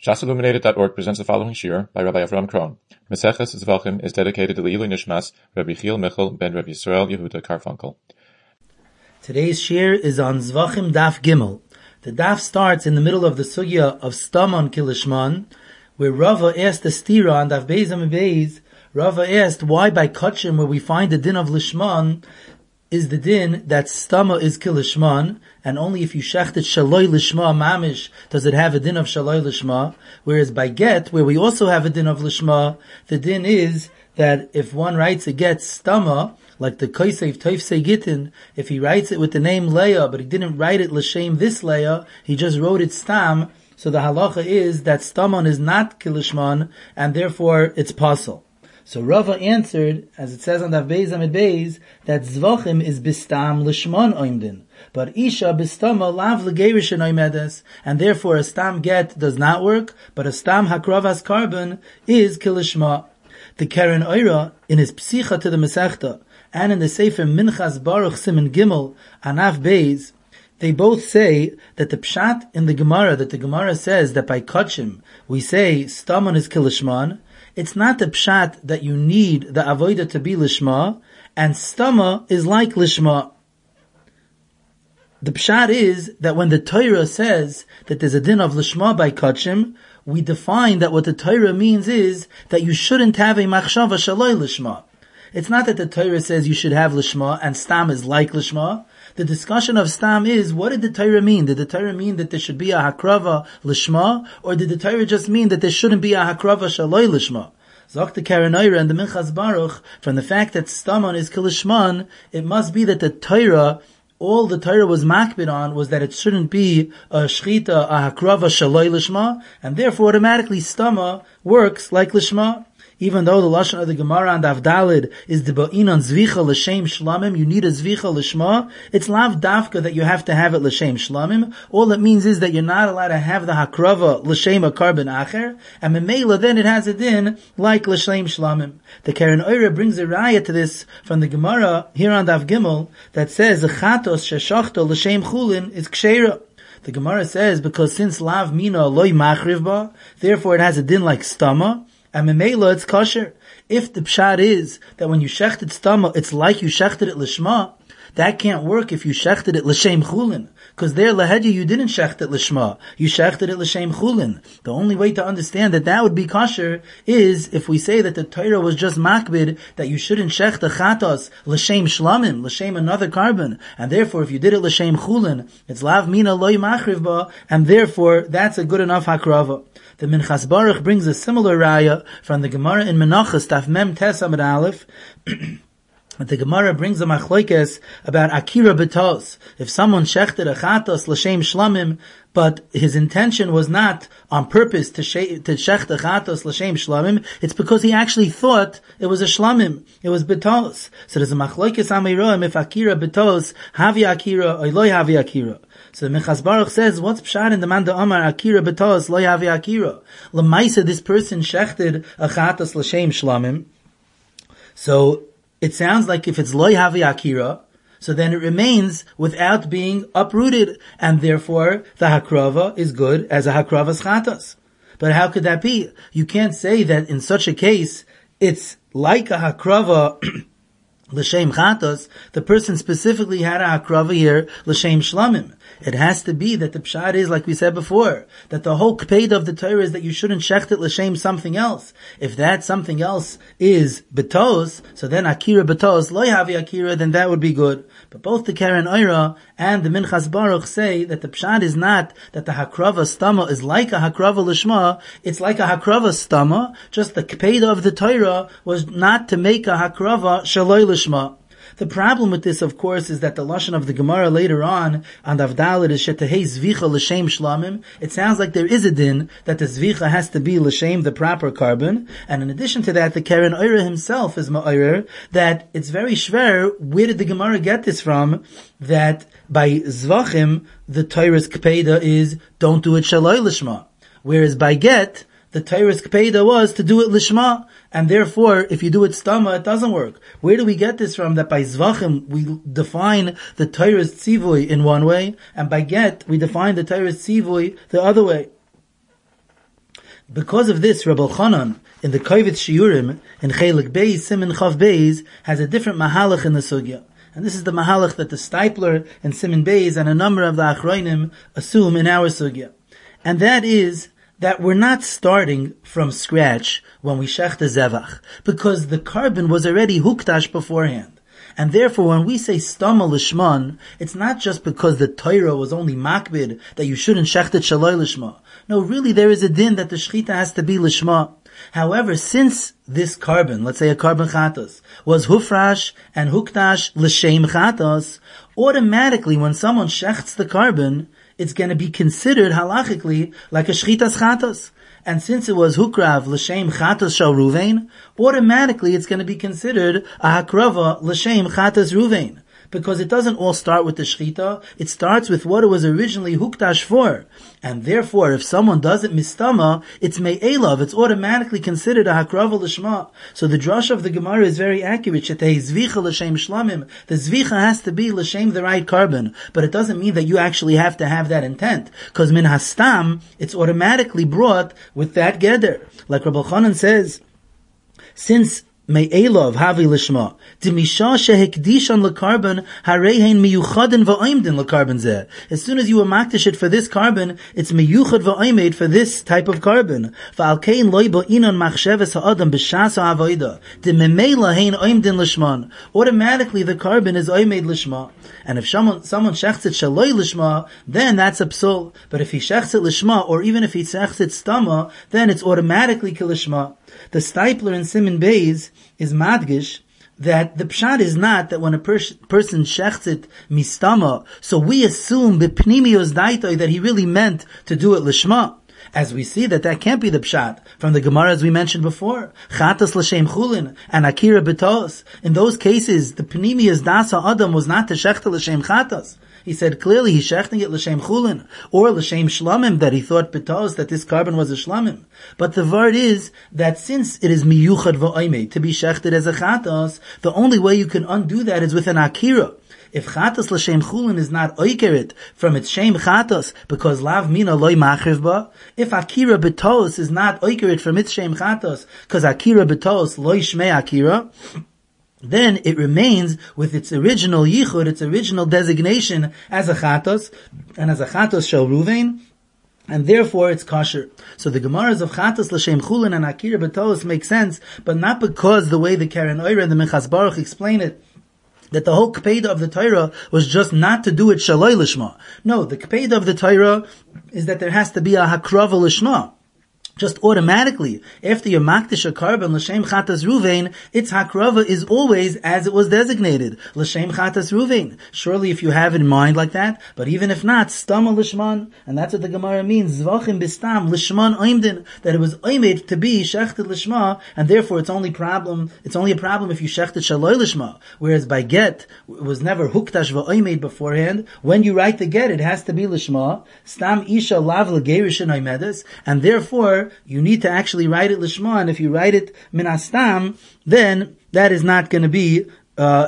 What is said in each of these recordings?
ShasIlluminated.org presents the following shir by Rabbi Avram Kron. Maseches Zvachim is dedicated to the Ilui Nishmas, Rabbi Chiel Michel ben Rabbi Yisrael Yehuda Karfunkel. Today's shir is on Zvachim Daf Gimel. The daf starts in the middle of the sugya of Stamon Kilishman, where Rava asked the stira on Daf Beis and Beis. Rava asked why by Kachim, where we find the din of Lishman, is the din that Stama is Kilishman, and only if you shechted Shaloi Lishma Mamish does it have a din of Shaloi Lishma, whereas by Get, where we also have a din of Lishma, the din is that if one writes a Get Stama, like the Kosev Toifsei Gittin, if he writes it with the name Leah, but he didn't write it L'Shem this Leah, he just wrote it Stam, so the halacha is that Stamon is not Kilishman, and therefore it's pasul. So Rava answered, as it says on Daf Beis Amid Beis, that Zvachim is Bistam Lishman Oimdin, but Isha Bistama Lav Legerishin Oimedes, and therefore a Stam Get does not work, but a Stam Hakravas Carbon is Kilishma. The Keren Oira, in his Psicha to the Masechta, and in the Sefer Minchas Baruch Siman Gimel, Anaf Beis, they both say that the Pshat in the Gemara, that the Gemara says that by Kachim, we say Stamon is Kilishman, it's not the pshat that you need the avodah to be lishma, and stama is like lishma. The pshat is that when the Torah says that there's a din of lishma by kachim, we define that what the Torah means is that you shouldn't have a machshava shaloi lishma. It's not that the Torah says you should have lishma and stam is like lishma. The discussion of stam is, what did the Torah mean? Did the Torah mean that there should be a hakrava lishma, or did the Torah just mean that there shouldn't be a hakrava shaloi lishma? Zok the Keren Oira and the Minchas Baruch, from the fact that stamon is kilishman, it must be that the Torah, all the Torah was makbid on was that it shouldn't be a shchita, a hakrava shaloi lishma, and therefore automatically stama works like lishma. Even though the lashon of the Gemara and Avdalid is the ba'inon zvicha l'shem shlamim, you need a zvicha l'shma. It's lav dafka that you have to have it l'shem shlamim. All it means is that you're not allowed to have the hakrava l'shem a carbon acher, and memela then it has a din like l'shem shlamim. The Keren Oira brings a raya to this from the Gemara here on Daf Gimel that says chatos sheshachto l'shem chulin is ksheira. The Gemara says because since lav mina loy machriv ba, therefore it has a din like stama. And memela, it's kosher. If the pshat is that when you shechted stama, it's like you shechted it lishma, that can't work if you shechted it l'shem chulin. Because there, lahedya, you didn't shecht it lishma. You shechted it l'shem chulin. The only way to understand that that would be kosher is if we say that the Torah was just makbid, that you shouldn't shecht the chatos l'shem shlamim, l'shem another carbon. And therefore, if you did it l'shem chulin, it's lav mina loy machriv ba, and therefore, that's a good enough hakrava. The Minchas Baruch brings a similar raya from the Gemara in Menachos, Taf Mem Tes Amud Aleph. The Gemara brings a machlokes about akira betos. If someone shechted a chatos l'shem shlamim, but his intention was not on purpose to shecht a chatos l'shem shlamim, it's because he actually thought it was a shlamim, it was betos. So there's a machlokes amiroim if akira betos, havi akira, or loy havi akira. So the Minchas Baruch says, what's pshat in the man da amar akira betos, loy havi akira? L'maisa, this person shechted a chatos l'shem shlamim. So it sounds like if it's loy havi akira, so then it remains without being uprooted, and therefore the hakrava is good as a hakrava's chatas. But how could that be? You can't say that in such a case it's like a hakrava l'shem chatos. The person specifically had a hakrava here l'shem shlamim. It has to be that the pshat is, like we said before, that the whole kpeda of the Torah is that you shouldn't shecht it l'shem something else. If that something else is betos, so then akira betos, loy havi akira, then that would be good. But both the Keren Oira and the Minchas Baruch say that the pshat is not that the hakrava stama is like a hakrava l'shma, it's like a hakrava stama, just the kpeda of the Torah was not to make a hakrava shaloi l'shma. The problem with this, of course, is that the lashon of the Gemara later on Avdalid is shetehei zvicha l'shem shlamim. It sounds like there is a din that the zvicha has to be l'shem, the proper carbon. And in addition to that, the Keren Oira himself is ma'orer that it's very shver. Where did the Gemara get this from? That by zvachim the Torah's kpeda is don't do it shaloi l'shma, whereas by get the Torah's kpeda was to do it lishma, and therefore, if you do it stama, it doesn't work. Where do we get this from? That by zvachim, we define the Torah's tzivui in one way, and by get, we define the Torah's tzivui the other way. Because of this, Rabbi Chanan, in the Kovetz Shiurim, in Chelik Beis, Siman Chav Beis, has a different mahalach in the sugya. And this is the mahalach that the Stipler and Siman Beis and a number of the Achronim assume in our sugya. And that is that we're not starting from scratch when we shech the zevach, because the carbon was already huktash beforehand. And therefore, when we say stama lishman, it's not just because the Torah was only makbid that you shouldn't shecht it shaloi lishma. No, really there is a din that the shechita has to be lishma. However, since this carbon, let's say a carbon chatos, was hufrash and huktash l'shem chatos, automatically when someone shechts the carbon, it's going to be considered halachically like a shchitas chatos. And since it was hukrav l'shem chatos shal Ruvain, automatically it's going to be considered a hakrava l'shem chatos Ruvain. Because it doesn't all start with the shchita, it starts with what it was originally huktash for. And therefore, if someone does it mistama, it's me'elav, it's automatically considered a hakrava l'shma. So the drush of the Gemara is very accurate. Shetei zvicha l'shem shlamim. The zvicha has to be l'shem the right carbon. But it doesn't mean that you actually have to have that intent. Because min hastam, it's automatically brought with that geder. Like Rabbi Chanan says, since Me'elav havi lishma. Dimisha shehekdishan lekarbon hareihen miyuchadin va'oimdin lekarbon zeh. As soon as you were makdish it for this carbon, it's miyuchad va'oimed for this type of carbon. Va'alkein loy ba'inon machsheves ha'adam b'shas ha'avoida. Dimemela hein oimdin lishman. Automatically the carbon is oimed lishma. And if someone shechts it shaloi lishma, then that's a psul. But if he shechts it lishma, or even if he shechts it stama, then it's automatically kilishma. The Stipler in Siman Beis is madgish that the pshat is not that when a person shechts it mistama, so we assume b'pnimios daitoi that he really meant to do it lishma. As we see that can't be the pshat from the Gemara as we mentioned before. Chatas l'shem chulin and akira betos. In those cases, the pnimius dasa adam was not to shechta l'shem chatas. He said clearly he's shechting it l'shem chulin or l'shem shlamim, that he thought betos that this carbon was a shlamim. But the word is that since it is miyuchad va'oimei to be shechted as a chatas, the only way you can undo that is with an akira. If chatas l'shem chulin is not oikerit from its shem chatas, because lav mina loy machriv ba, if akira betos is not oikerit from its shem chatas, because akira betos loy shmei akira, then it remains with its original yichud, its original designation as a chatos, and as a chatos shel Ruvain, and therefore it's kosher. So the Gemaras of Chatas l'shem chulin and akira betos make sense, but not because the way the Karen Oira and the Minchas Baruch explain it, that the whole kpeda of the Torah was just not to do it shaloi lishma. No, the kpeda of the Torah is that there has to be a hakrava lishma. Just automatically, after your makdish a carbon l'shem chatas ruvain, its hakrava is always as it was designated, l'shem chatas ruvain. Surely if you have it in mind like that, but even if not, stama lishman, and that's what the Gemara means, zvachim bistam lishman oimdin, that it was oimed to be shechted lishma, and therefore it's only a problem if you shechted shaloi lishma, whereas by get, it was never huktash va'oimed beforehand. When you write the get, it has to be lishma, stam isha lav l'gerishin oimedes, and therefore you need to actually write it lishma, and if you write it minastam, then that is not going to be a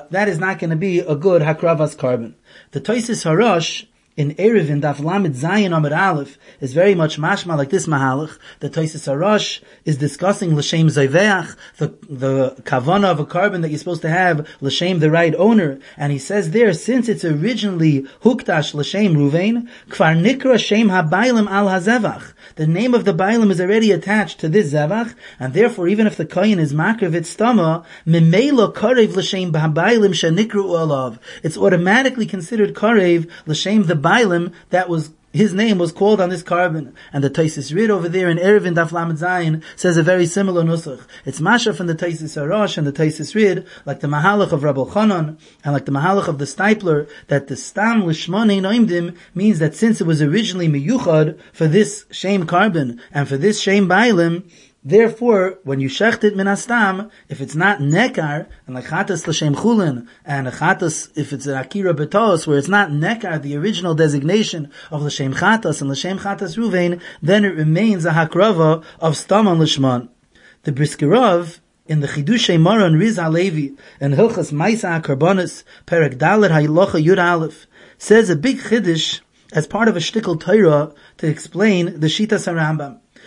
good hakravas carbon. The Tosis Harash in Erev in Daf Lamed Zayin Amud Aleph is very much mashma like this mahalach. The Tosis Harash is discussing l'shem zayveach, the kavana of a carbon that you're supposed to have l'shem the right owner, and he says there, since it's originally huktash l'shem Ruvain, kvar nikra shem habaylim al hazevach. The name of the bailim is already attached to this zevach, and therefore even if the kohen is makriv it stama, memela karev l'shem b'habaylim shenikru olav. It's automatically considered karev l'shem the bailim that was his name was called on this carbon. And the Taisis Rid over there in Erevin Daf Lamed Zayin says a very similar nusach. It's masha from the Taisis Harash and the Taisis Rid, like the Mahalach of Rabbi Chanan and like the Mahalach of the Stipler, that the stam lishman ein oimdim means that since it was originally miyuchad for this shame carbon and for this shame bailim, therefore, when you shecht it min hastam, if it's not nekar, and like chatas l'shem chulin, and a chatas, if it's an akira betos, where it's not nekar, the original designation of l'shem chatas and l'shem chatas ruvain, then it remains a hakrava of staman lishman. The Briskerov, in the Chidushei Moran Riz Halevi, and Hilchas Maisa HaKarbonis, Perek Dalet Ha'ilocha Yud Aleph, says a big chiddush as part of a shtickle Torah to explain the Shitas HaRambam.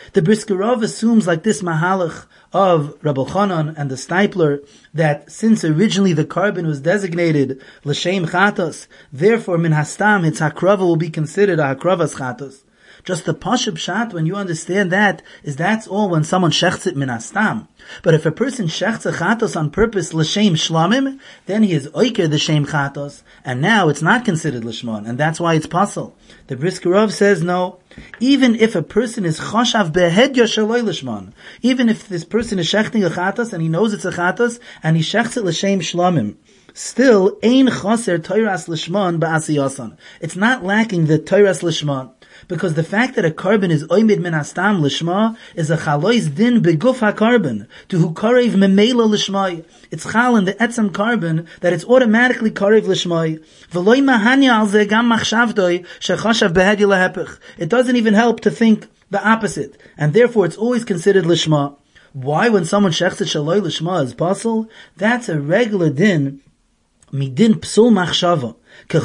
The Brisker Rav assumes, like this mahalach of Rabbi Chanan and the Stipler, that since originally the carbon was designated l'shem chatos, therefore min hastam its hakrava will be considered a hakravas chatos. Just the pashut pshat, when you understand that, is that's all when someone shechts it min hastam. But if a person shechts a chatos on purpose l'shem shlamim, then he is oiker the shem chatos, and now it's not considered l'shmon, and that's why it's pasul. The Brisker Rav says no. Even if a person is choshav behedya shaloi l'shmon, even if this person is shechting a chatos and he knows it's a chatos and he shechts it l'shem shlamim, still ein choser toiras l'shmon ba'asiyasan. It's not lacking the toiras l'shmon. Because the fact that a carbon is oimid min hastam lishma is a chalois din beguf ha-carbon, to hu karev memela lishmai. It's chal in the etzem carbon that it's automatically karev lishmai. V'loi mahanya al ze gam machshavdoi shechashav behedi lehepich. It doesn't even help to think the opposite, and therefore it's always considered lishma. Why, when someone shechs it shaloi lishma is pasul? That's a regular din, midin psul machshava. Then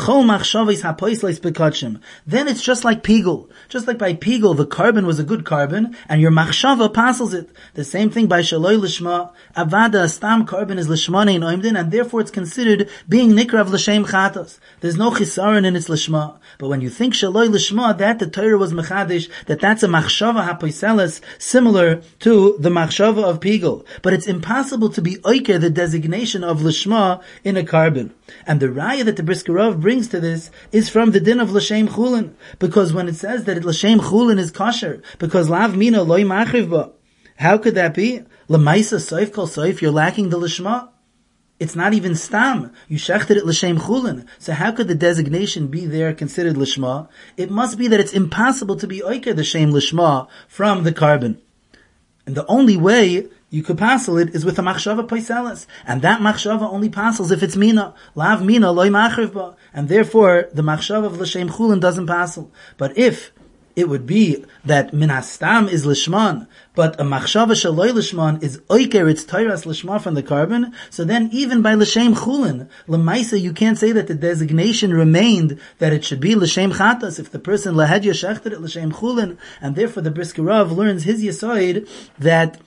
it's just like pigul. Just like by pigul, the carbon was a good carbon, and your machshava passes it. The same thing by shaloi lishma. Avada, stam carbon is lishma in oimdin, and therefore it's considered being nikrav l'shem chatos. There's no chisaron in its lishma. But when you think shaloi lishma, that the Torah was mechadish, that's a machshava hapoiseles, similar to the machshava of pigul. But it's impossible to be oiker the designation of lishma in a carbon. And the raya that the Brisker Rav brings to this is from the din of l'shem chulin, because when it says that l'shem chulin is kosher, because lav mina loy machriv ba, how could that be? L'maisa soif kol soif, you're lacking the lishma. It's not even stam. You shechted it l'shem chulin. So how could the designation be there considered lishma? It must be that it's impossible to be oiker the shem lishma from the carbon. And the only way you could passel it is with a machshava paiseles. And that machshava only passels if it's mina. Lav mina loy machriv ba. And therefore, the machshava of l'shem chulin doesn't passel. But if it would be that min hastam is lishman, but a machshava shaloi lishman is oiker, it's toiras lishma from the carbon, so then even by l'shem chulin, l'maisa, you can't say that the designation remained that it should be l'shem chatas if the person lahedya shechted it l'shem chulin, and therefore the Brisker Rav learns his yisoid that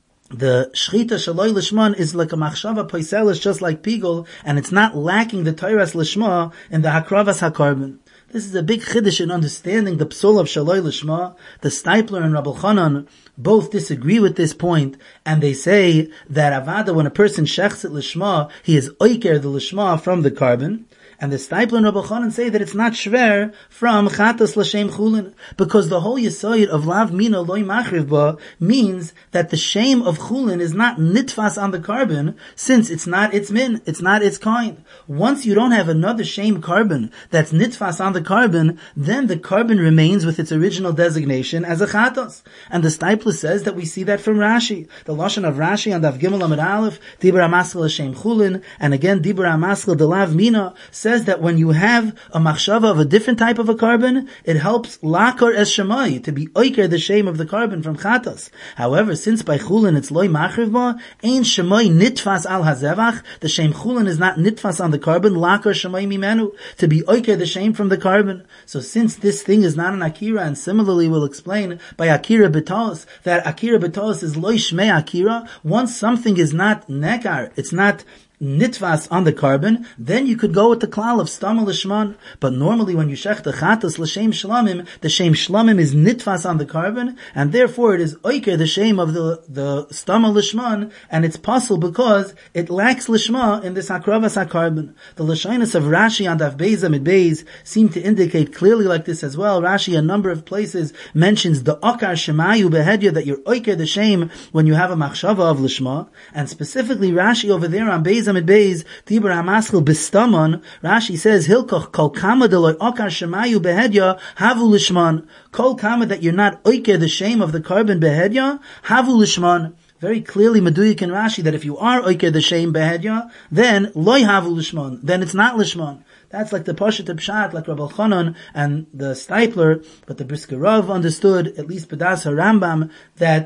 the shchita shaloi lishman is like a machshava poiselis, just like pigul, and it's not lacking the toiras lishma in the hakravas hakarbon. This is a big chiddush in understanding the psul of shaloi lishma. The Stipler and Rabbi Chanan both disagree with this point, and they say that avada, when a person shechs it lishma, he is oiker the lishma from the carbon. And the Stipler and Rabbi Chanan say that it's not shver from chatas l'shem chulin, because the whole yisoid of lav mina loy machriv ba means that the shem of chulin is not nitfas on the carbon, since it's not its min, it's not its kind. Once you don't have another shem carbon that's nitfas on the carbon, then the carbon remains with its original designation as a chatas. And the Stipler says that we see that from Rashi. The lashon of Rashi on Daf Gimel Amud Aleph, dibur hamaschel l'shem chulin, and again dibur hamaschel de lav mina, says that when you have a machshava of a different type of a carbon, it helps lakar es shemai, to be oiker the shem of the carbon from chatas. However, since by chulin it's loy machriv ba, ein shemai nitfas al hazevach, the shem chulin is not nitfas on the carbon, lakar shemai mimenu, to be oiker the shem from the carbon. So since this thing is not an akira, and similarly we'll explain by akira betos, that akira betos is loy shmei akira, once something is not nekar, it's not nitvas on the carbon, then you could go with the klal of stama lishman. But normally when you shech the chatas l'shem shlamim, the shem shlamim is nitvas on the carbon, and therefore it is oiker the shem of the stama lishman, and it's possible because it lacks lishma in this hakravas hakarbon. The lashonos of Rashi on Daf Beis Amid Beis seem to indicate clearly like this as well. Rashi a number of places mentions the okar shemayu behedya, that you're oiker the shem when you have a machshava of lishma, and specifically Rashi over there on Beis Amid Beis, Dibur hamaschel bistamon, Rashi says, Hilkoch kol kama deloy okar shemayu behedya, havu lishman. Kol kama, that you're not oiker the shame of the carbon behedya, havu lishman. Very clearly meduyik in Rashi that if you are oiker the shame behedya, then loy havu lishman, then it's not lishman. That's like the Pashut Pshat, like Rabbi Chanan and the Stipler, but the Brisker Rav understood, at least B'das HaRambam, that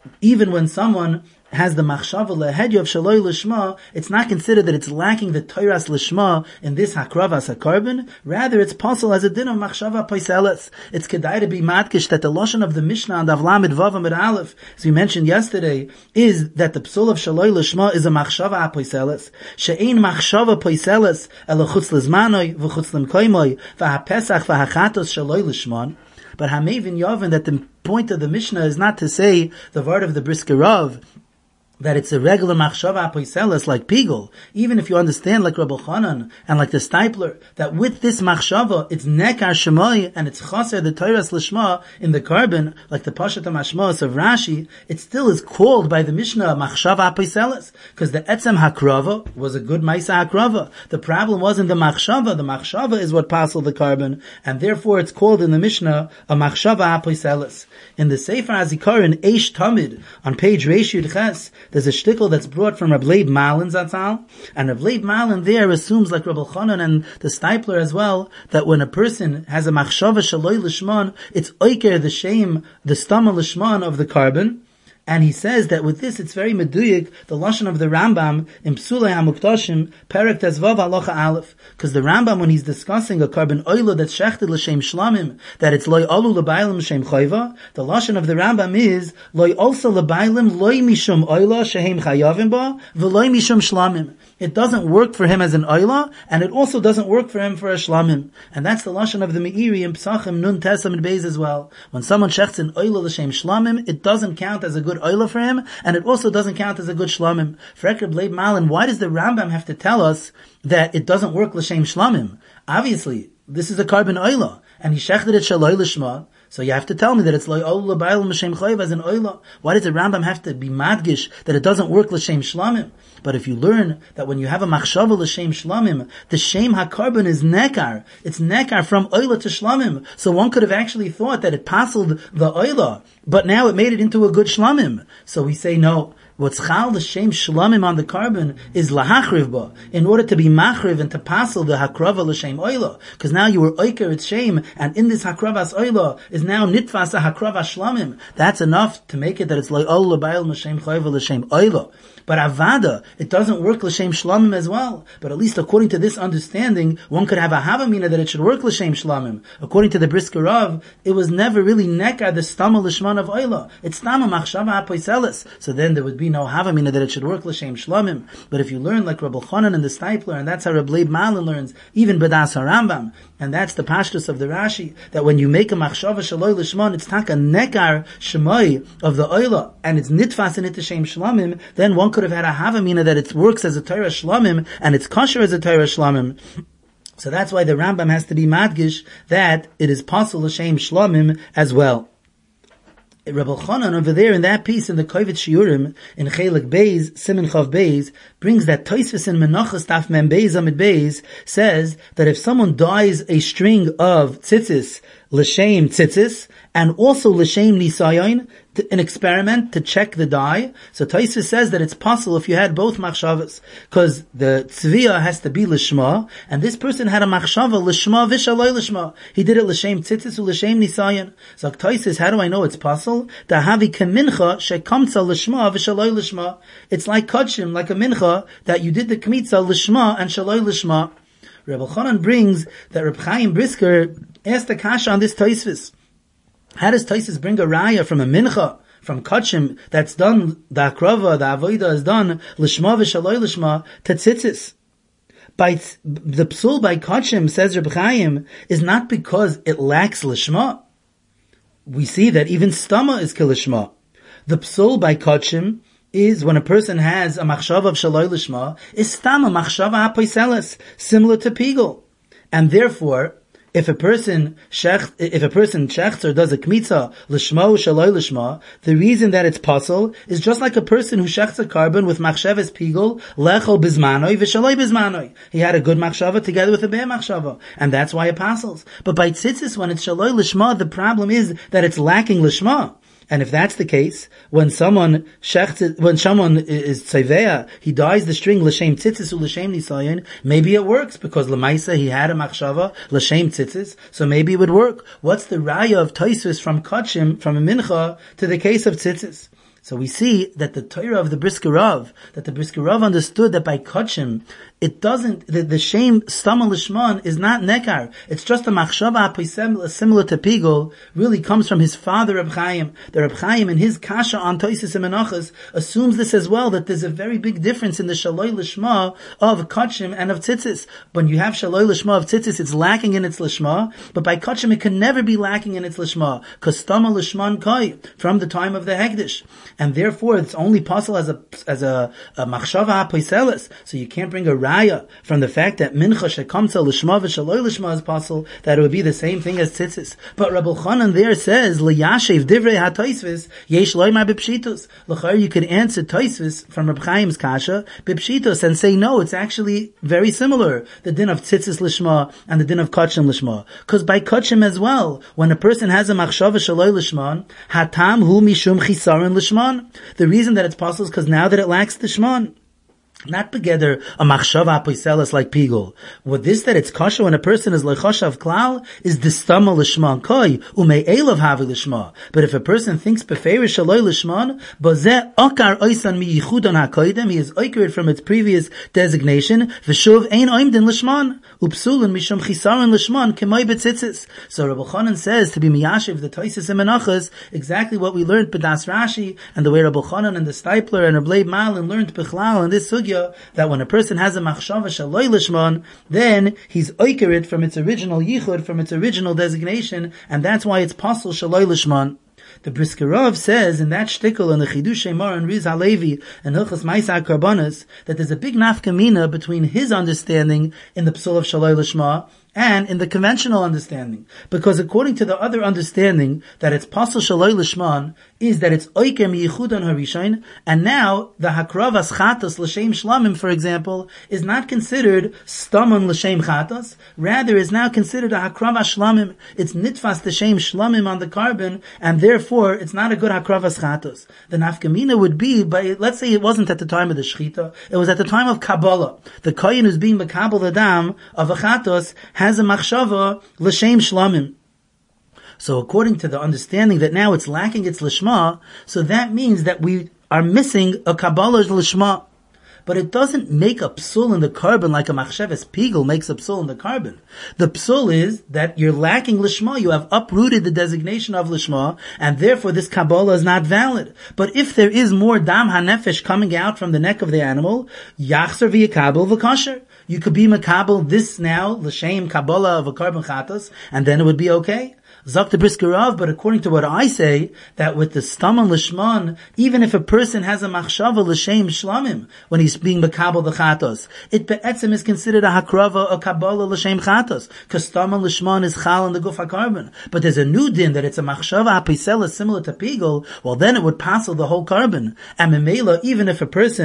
even when someone has the machshava lehedya of shaloi lishma, it's not considered that it's lacking the Torah's lishma in this hakravas hakarbon. Rather, it's possible as a din of machshava paiseles. It's kedai to be matkish that the lashon of the Mishnah and Avlamid Vav Amid Aleph, as we mentioned yesterday, is that the psul of shaloi lishma is a machshava paiseles. She'ein machshava paiseles ela chutz lizmanoi v'chutz limkoimoi v'hapesach v'hachatos shaloi lishman. But Hamevin Yavin, that the point of the Mishnah is not to say the word of the Brisker Rav, that it's a regular machshava apoiseles like Pigel, even if you understand like Rabbi Chanan and like the Stipler, that with this machshava, it's nekar shemoy and it's chaser the Torah's lishma in the carbon, like the Pashat HaMashmos of Rashi, it still is called by the Mishnah machshava apoiseles, because the etzem hakrava was a good maisa hakrava. The problem wasn't the machshava is what passed the carbon, and therefore it's called in the Mishnah a machshava apoiseles. In the Sefer HaZikaron Eish Tamid, on page Reish Yud Ches, there's a shtickle that's brought from Reb Leib Malin Zatzal, and Reb Leib Malin there assumes, like Rabbi Chanan and the Stipler as well, that when a person has a machshava shaloi lishman, it's oiker the shame, the stama lishman of the carbon. And he says that with this, it's very meduyik, the lashon of the Rambam in Psulei HaMuktashim, Perek Tezvav Halacha Aleph. Because the Rambam, when he's discussing a carbon oilo that's shechted l'shem shlamim, that it's loy olu l'baylim l'shem chayva, the lashon of the Rambam is loy also l'baylim loy mishum oilo shehem chayavim ba, v'loy mishum shlamim. It doesn't work for him as an oila, and it also doesn't work for him for a shlamim. And that's the lashon of the Meiri in Psachim Nun Tesam and Beis as well. When someone shechts an oila l'shem shlamim, it doesn't count as a good oila for him, and it also doesn't count as a good shlamim. For Reb Leib Malin, why does the Rambam have to tell us that it doesn't work l'shem shlamim? Obviously, this is a carbon oila, and he shechted it shaloi lishma. So you have to tell me that it's loy olu l'bayil m'shem chayv as an oila. Why does the Rambam have to be madgish that it doesn't work l'shem shlamim? But if you learn that when you have a machshava l'shem shlamim, the shem hakarbon is nekar. It's nekar from oila to shlamim. So one could have actually thought that it passled the oila, but now it made it into a good shlamim. So we say no. What's chal the shem shlamim on the carbon is lahachriv ba, in order to be machriv and to passel the hakrava l'shem oila. Because now you were oiker its shem, and in this hakravas oila is now nitfas a hakrava shlamim. That's enough to make it that it's like ol l'bayil m'shem chayva l'shem oila. But avada, it doesn't work l'shem shlamim as well. But at least according to this understanding, one could have a havamina that it should work l'shem shlamim. According to the Brisker Rav, it was never really nekar the stama l'shman of oila. It's stama machshava apoiseles. So then there would be no havamina that it should work l'shem shlamim. But if you learn like Rabbi Chanan and the Stipler, and that's how Reb Leib Malin learns, even B'das HaRambam, and that's the pashtus of the Rashi, that when you make a machshava shaloi l'shman, it's taka nekar shemoi of the oila, and it's nitfas in it to shem shlamim, then one could have had a havamina that it works as a Torah shlamim, and it's kosher as a Torah shlamim. So that's why the Rambam has to be madgish that it is possible l'shem shlamim as well. Rabbi Chanan over there in that piece in the Kovetz Shiurim in Chelik Beis, Siman Chav Beis, brings that Tosfos in Menachos Daf Mem Beis Amid Beis says that if someone dyes a string of tzitzis, l'shem tzitzis, and also l'shem nisayon, an experiment to check the dye. So Tosfos says that it's possible if you had both machshavas, because the tzviya has to be l'shma, and this person had a machshava l'shma v'shaloi l'shma. He did it l'shem tzitzis u l'shem nisayon. So Tosfos, how do I know it's possible? Dahavi kemincha shekamtza l'shma v'shaloi l'shma. It's like kodshim, like a mincha, that you did the kmitza l'shma and shaloi l'shma. Rebbe Chanan brings that Reb Chaim Brisker asked the kasha on this Tosfos. How does Tosfos bring a raya from a mincha, from kodshim, that's done, the akrava, the avoida is done, l'shma v'shaloi l'shma, to tzitzis? By the psul by kodshim, says Reb Chaim, is not because it lacks l'shma. We see that even stama is kilishma. The psul by kodshim is when a person has a machshava of shaloi l'shma, is stama machshava apoiseles, similar to pigel. And therefore, if a person shechts or does a kmitza l'shma or shaloi l'shma, the reason that it's puzzle is just like a person who shechts a carbon with machshavas pigel lechol bizmanoi v'shaloi bizmanoi. He had a good machshava together with a bad machshava, and that's why it puzzles. But by tzitzis, when it's shaloi l'shma, the problem is that it's lacking l'shma. And if that's the case, when someone is tzayveya, he dyes the string l'shem tzitzis u l'shem nisayon, maybe it works, because l'maisa he had a machshava l'shem tzitzis, so maybe it would work. What's the raya of Tosfos from kodshim, from a mincha, to the case of tzitzis? So we see that the Torah of the Brisker Rav, that the Brisker Rav understood that by Kachim, it doesn't, the shame Stama Lishman is not Nekar. It's just a Machshava HaPoisel similar to Pigul, really comes from his father Reb Chaim. The Reb Chaim in his Kasha on Toises and Menachos assumes this as well, that there's a very big difference in the Shaloi Lishma of Kachim and of Tzitzis. When you have Shaloi Lishma of Tzitzis, it's lacking in its Lishma, but by Kachim it can never be lacking in its Lishma, because Stama Lishman Koi, from the time of the Hegdish. And therefore it's only possible as a Machshava HaPoiselis. So you can't bring a Raya from the fact that Mincha Shekamtza Lishma v'Shaloi Lishma is possible, that it would be the same thing as Tzitzis. But Rabbi Chanan there says, L'yashev divrei ha-toisvis, yesh loymar b'pshitos. L'char, you could answer toisvis from Reb Chaim's Kasha, b'pshitos, and say, no, it's actually very similar, the din of Tzitzis Lishma and the din of Kachim Lishma. Because by Kachim as well, when a person has a Machshava Shaloi Lishman, hatam hu mishum chisaron Lishman. The reason that it's possible is because now that it lacks the Shman. Not together a machshava apoiselis like pigul. With this, that it's kasha when a person is lechoshav klal, is distama l'shman koi, umei elav havi l'shma. But if a person thinks beferish shaloi l'shman, bazeh akar oisan mi yichudon hakoidem, he is oikered from its previous designation, v'shuv ein oimdin l'shman, upsulun mishum chisaron l'shman, kemoi betzitzis. So Rabbi Chanan says, to be miyashiv the toises and menachas, exactly what we learned b'das Rashi, and the way Rabbi Chanan and the Stipler and Rabbi Malin learned b'chlal in this sugya, that when a person has a machshava shaloi lishman, then he's oikerit from its original yichud, from its original designation, and that's why it's possible shaloi lishman. The Brisker Rav says in that shtickle in the Chidush Shemar and Riz Halevi and Hilchos Ma'aseh Karbanos that there's a big nafkamina between his understanding in the Psul of Shaloi Lishma and in the conventional understanding. Because according to the other understanding, that it's Pasal Shaloi Lishman is that it's Oiker Miyichudon Harishain, and now the Hakravas Chatos L'Shem Shlamim, for example, is not considered Stamon L'Shem Chatos, rather is now considered a Hakravas Shlamim. It's Nitfas L'Shem Shlamim on the carbon, and therefore it's not a good Hakravas Chatos. The Nafkamina would be, by, let's say it wasn't at the time of the Shechita, it was at the time of Kabbalah. The Kohen who's being Makabal the Dam of a Chatos has a Machshava L'Shem Shlamim. So according to the understanding that now it's lacking its Lishma, so that means that we are missing a Kabbalah's Lishma. But it doesn't make a psul in the carbon like a machsheves pigul makes a psul in the carbon. The psul is that you're lacking lishma, you have uprooted the designation of lishma, and therefore this Kabbalah is not valid. But if there is more dam hanefesh coming out from the neck of the animal, yachzer v'yakabel v'kasher. You could be makabel this now, l'shem Kabbalah of a carbon chatos, and then it would be okay. Zok the Brisker Rav, but according to what I say, that with the Staman Lishman, even if a person has a Machshava L'Shem Shlamim, when he's being Makabal the Chatos, it be'etzem is considered a Hakrava, a Kabbalah L'Shem Chatos, because Staman Lishman is Chal in the Guf HaKarbon. But there's a new din that it's a Machshava HaPisela similar to Pigul, well then it would passel the whole carbon. And Memela, even if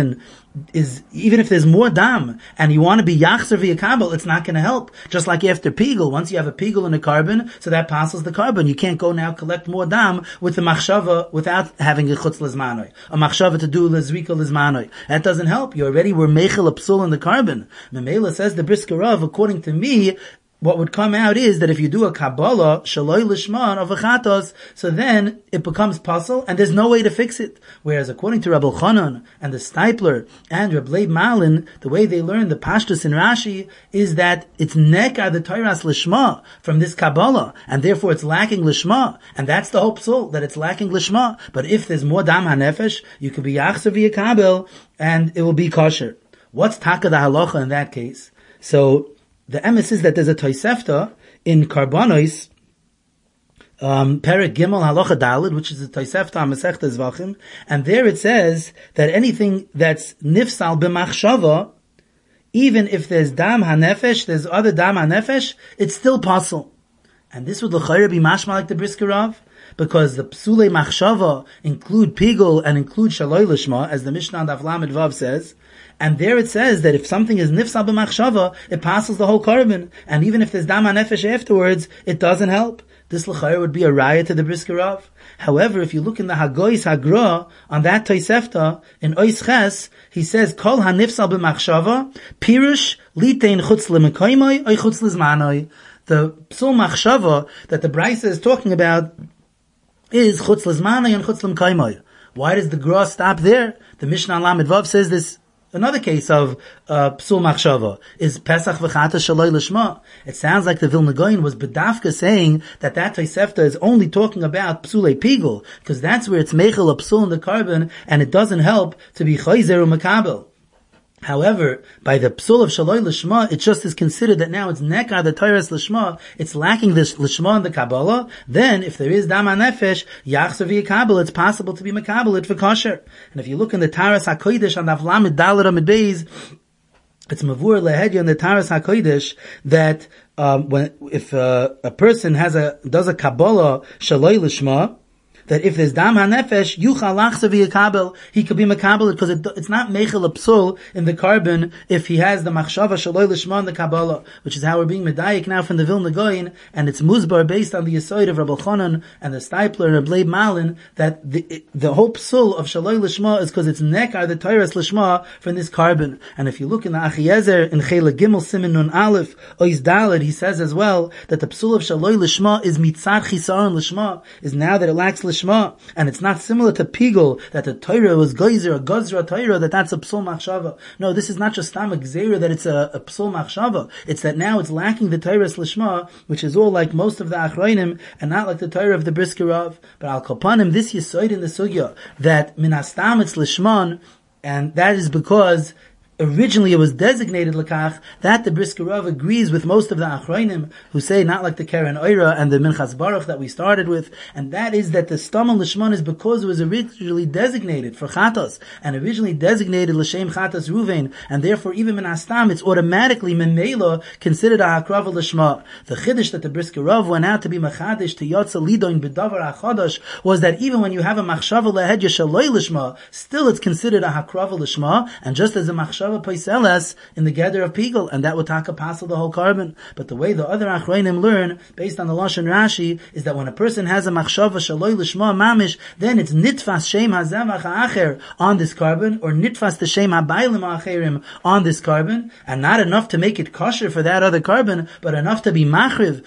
there's more dam, and you want to be Yachzer v'Yakabel, it's not going to help. Just like after Pigul, once you have a Pigul and a carbon, so that passes the carbon. You can't go now collect more dam with the machshava without having a chutz lizmanoi. A machshava to do lizrika lizmanoi. That doesn't help. You already were mechel a psul in the carbon. Memela says the Brisker Rav, according to me, what would come out is that if you do a Kabbalah, Shaloi Lishman of a Chatos, so then it becomes puzzle and there's no way to fix it. Whereas according to Rabbi Chanan and the Stipler and Reb Leib Malin, the way they learn the Pashtus in Rashi is that it's Nekar the Tairas Lishma from this Kabbalah, and therefore it's lacking Lishma. And that's the whole psul, that it's lacking Lishma. But if there's more Dam HaNefesh, you could be Yachzer v'Yakabel and it will be kosher. What's Taka the Halacha in that case? So, the emes is that there's a Tosefta in Karbonos, Perek Gimel Halacha Daled, which is a Tosefta Masechta Zvachim, and there it says that anything that's nifsal b'machshava, even if there's dam hanefesh, there's other dam hanefesh, it's still possible. And this would l'chayr be mashma like the Brisker Rav, because the psulei machshava include pigul and include shaloi lishma, as the Mishnah Daf Lamed Vav says. And there it says that if something is nifsal b'machshava, it passes the whole carbon. And even if there's dam hanefesh afterwards, it doesn't help. This l'chayr would be a raya to the Brisker Rav. However, if you look in the Hagois Hagra, on that Tosefta, in Ois Ches, he says, Kol hanifsal b'machshava, pirush litein chutz l'mekoymoi, oy chutz l'zmanoi. The psul machshava that the Brisa is talking about is chutz l'zmanoi and chutz l'mekoymoi. Why does the Gra stop there? The Mishnah Lamed Vav says this. Another case of psul machshava is Pesach v'chata shaloi lishma. It sounds like the Vilna Gaon was bedafka saying that Tosefta is only talking about psule pigul, because that's where it's mechel a psul in the carbon, and it doesn't help to be chayzer u'makabel. However, by the psul of shaloi lishma, it just is considered that now it's nekar the Torah's lishma, it's lacking this lishma in the Kabbalah. Then, if there is dam nefesh, yachzer v'yakabel, it's possible to be makabel it for kosher. And if you look in the Taras HaKodesh on Avlamid Dalet Amid Beis, it's mavur lehedya in the Taras HaKodesh that if a person does a Kabbalah shaloi lishma, that if there's dam hanefesh, yuchal lachsa v'yakabel, he could be makabel because it's not mechel a psul in the carbon if he has the machshava shaloi lishma in the Kabbalah, which is how we're being medayik now from the Vilna Gaon, and it's muzbar based on the yisoid of Rabbi Chanan and the Stipler and Bleib Malin, that the whole psul of shaloi lishma is because it's nekar the Torah's lishma from this carbon. And if you look in the Achiezer in Chela Gimel Simin Nun Aleph Ois Daled, he says as well that the psul of shaloi lishma is mitzad chisaron lishma, is now that it lacks lishma. And it's not similar to Pigul, that the Torah was Geyser, a Gozra Torah, that's a Psul Machshava. No, this is not just Stam Gzeira, that it's a Psul Machshava. It's that now it's lacking the Torah's Lishma, which is all like most of the Achrayim, and not like the Torah of the Brisker Rav. But Al Kopanim, this Yisoid in the Sugya, that Minastam it's Lishman, and that is because originally it was designated Lakach, that the Brisker Rav agrees with most of the Achrayim who say not like the Keren Oira and the Minchas Baruch that we started with, and that is that the Stam Lishman is because it was originally designated for Chatos, and originally designated L'Shem Chatos Ruvain, and therefore even Min Astam it's automatically Memela considered a Hakrava Lishma. The Chiddush that the Brisker Rav went out to be Machadish to Yotza Lidoin B'Davar HaChodosh was that even when you have a Machshava Lehedya Shaloi Lishma, still it's considered a Hakrava Lishma, and just as a Machshava Paiseles in the gather of Pigel, and that would taka passel the whole carbon. But the way the other Achrayim learn, based on the Lashon Rashi, is that when a person has a machshava shaloi lishma mamish, then it's nitfas shem hazevach ha'acher on this carbon, or nitfas the shem habaylim ha'acherim on this carbon, and not enough to make it kosher for that other carbon, but enough to be machriv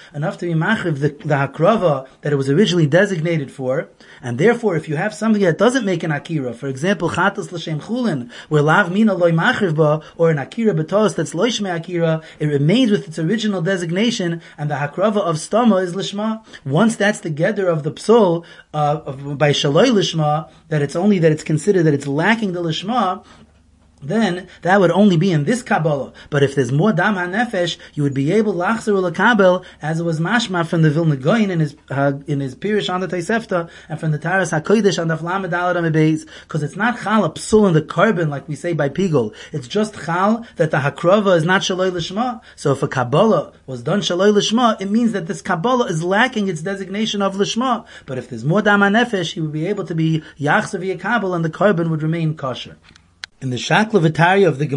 the hakrava that it was originally designated for. And therefore, if you have something that doesn't make an akira, for example, chatas l'shem chulin, where lav mina loy machriv ba, or an akira betos that's loishme akira, it remains with its original designation, and the hakrava of stama is lishma. Once that's the gather of the psul by shaloi lishma, that it's considered that it's lacking the lishma, then that would only be in this Kabbalah. But if there's more Dam HaNefesh, you would be able Lachzer L'Kabel, as it was mashma from the Vilna Gaon in his Pirish on the Tosefta, and from the Taras HaKodesh on the Flamed Daled Amid Beis, because it's not Chal a psul in the carbon like we say by Pigul. It's just Chal that the Hakrava is not Shaloi Lishma. So if a Kabbalah was done Shaloi Lishma, it means that this Kabbalah is lacking its designation of Lishma. But if there's more Dam HaNefesh, he would be able to be Yachzer V'Yakabel, and the carbon would remain kosher. In the Shakla V'Tarya of the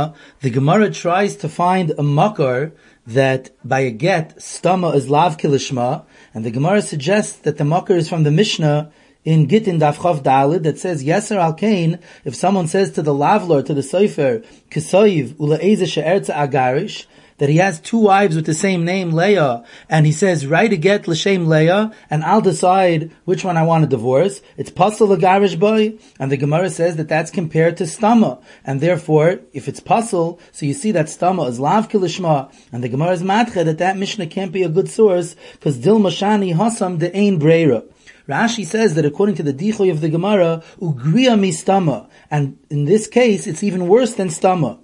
Gemara tries to find a makar that by a get, stama is lav kilishma, and the Gemara suggests that the makar is from the Mishnah in Gittin Daf Chav Daled that says, Yeser al Kain, if someone says to the lavlor, to the sofer, Kisoiv ulaeze she'erza agarish, that he has two wives with the same name, Leah, and he says, write a get l'shem Leah, and I'll decide which one I want to divorce. It's pasal l'garish boy, and the Gemara says that that's compared to stama, and therefore, if it's pasal, so you see that stama is lav kilishma, and the Gemara is matche that Mishnah can't be a good source, because dil mashani hasam de ein breira. Rashi says that according to the dichoy of the Gemara, ugriya mi stama, and in this case, it's even worse than stama.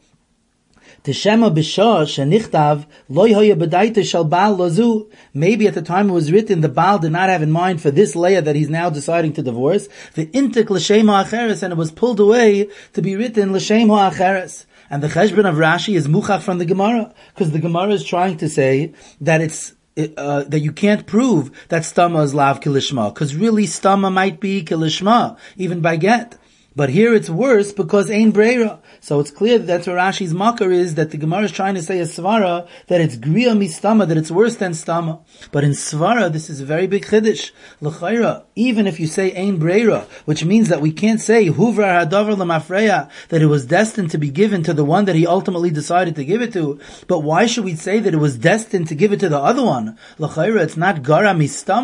Teshema b'shah shenichtav loy hoya b'daita shal Baal lazu. Maybe at the time it was written, the Baal did not have in mind for this Leah that he's now deciding to divorce. The intik l'shem ha'acheres, and it was pulled away to be written l'shem ha'acheres. And the cheshbon of Rashi is muchach from the Gemara, because the Gemara is trying to say that that you can't prove that stama is lav kilishma, because really stama might be kilishma, even by get. But here it's worse because ein breira. So it's clear that that's what Rashi's makar is, that the Gemara is trying to say a svara, that it's griya mistama, that it's worse than stama. But in svara, this is a very big chiddush. L'chayra, even if you say ein breira, which means that we can't say huvrar hadavar l'mafreya, that it was destined to be given to the one that he ultimately decided to give it to. But why should we say that it was destined to give it to the other one? L'chayra, it's not gara mistama.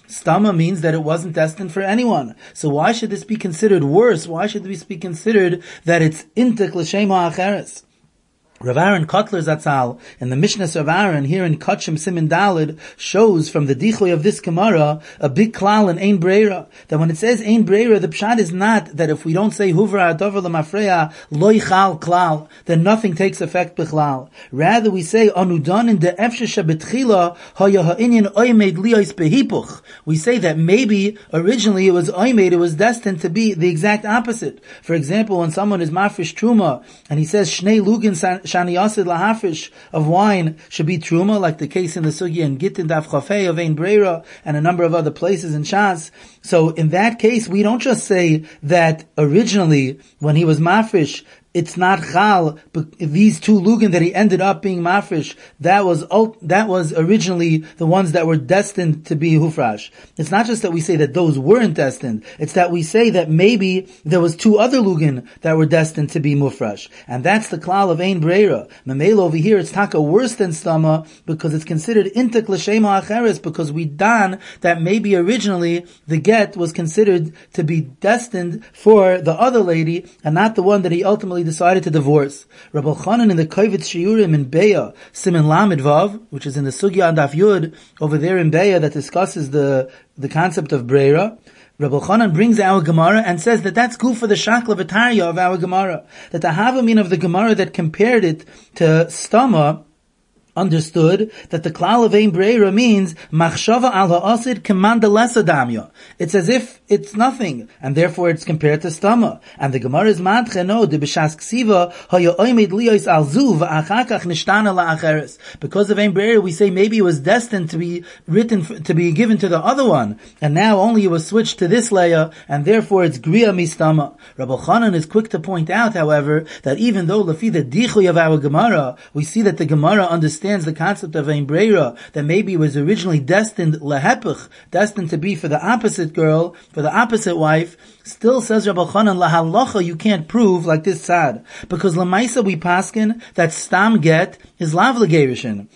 Stama means that it wasn't destined for anyone. So why should this be considered worse? Why should this be considered that it's intik l'shem ha'acheres? Rav Aaron Kotler Zatzal in the Mishnah of Aaron here in Kachim Simin Dalid shows from the Dichoy of this Gemara a big klal in Ein Breira, that when it says Ein Breira, the pshat is not that if we don't say Huvra Adover L'Mafreya Lo Yichal Klal, then nothing takes effect b'chlal. Rather we say Anudan in de Efshesha B'tchila Haya Ha'inyan Oymed Liyos Behipuch. We say that maybe originally it was Oymed, it was destined to be the exact opposite. For example, when someone is Mafresh Truma and he says Shnei Lugin Shani Yasid Lahafish of wine should be Truma, like the case in the Sugya in Gittin Daf Chafei of Ein Breira and a number of other places in Shas. So in that case, we don't just say that originally when he was Mafresh, it's not chal, but these two lugin that he ended up being mafresh, that was originally the ones that were destined to be hufrash. It's not just that we say that those weren't destined, it's that we say that maybe there was two other lugin that were destined to be mufrash. And that's the klal of Ein Breira. Mamela over here, it's taka worse than stama, because it's considered intak l'shem ha'acheres, because we dan that maybe originally the get was considered to be destined for the other lady, and not the one that he ultimately decided to divorce. Rabbi Chanan in the Kovetz Shiurim in Beya, Siman Lamed Vav, which is in the Sugya and Daf Yud, over there in Beya, that discusses the concept of Breira. Rabbi Chanan brings our Gemara and says that that's good for the Shakla V'Tarya of our Gemara. That the Havamin of the Gemara that compared it to Stama understood that the klal of Ein Breira means machshava al ha'asid kemanda lesa damya. It's as if it's nothing, and therefore it's compared to stama. And the Gemara is madche no de b'shas ksiva haya oimid liyos al zu v'achakach nishtana la'acheres. Because of Ein Breira, we say maybe it was destined to be to be given to the other one, and now only it was switched to this leia, and therefore it's griya mistama. Rabbi Chanan is quick to point out, however, that even though lefi the dichoy of our Gemara, we see that the Gemara understands the concept of Ein Breira, that maybe it was originally destined lehepich, destined to be for the opposite girl, for the opposite wife. Still says Rabbi Chanan, lahalacha you can't prove like this sad, because lamaisa we paskin that stam get is lav legerishin.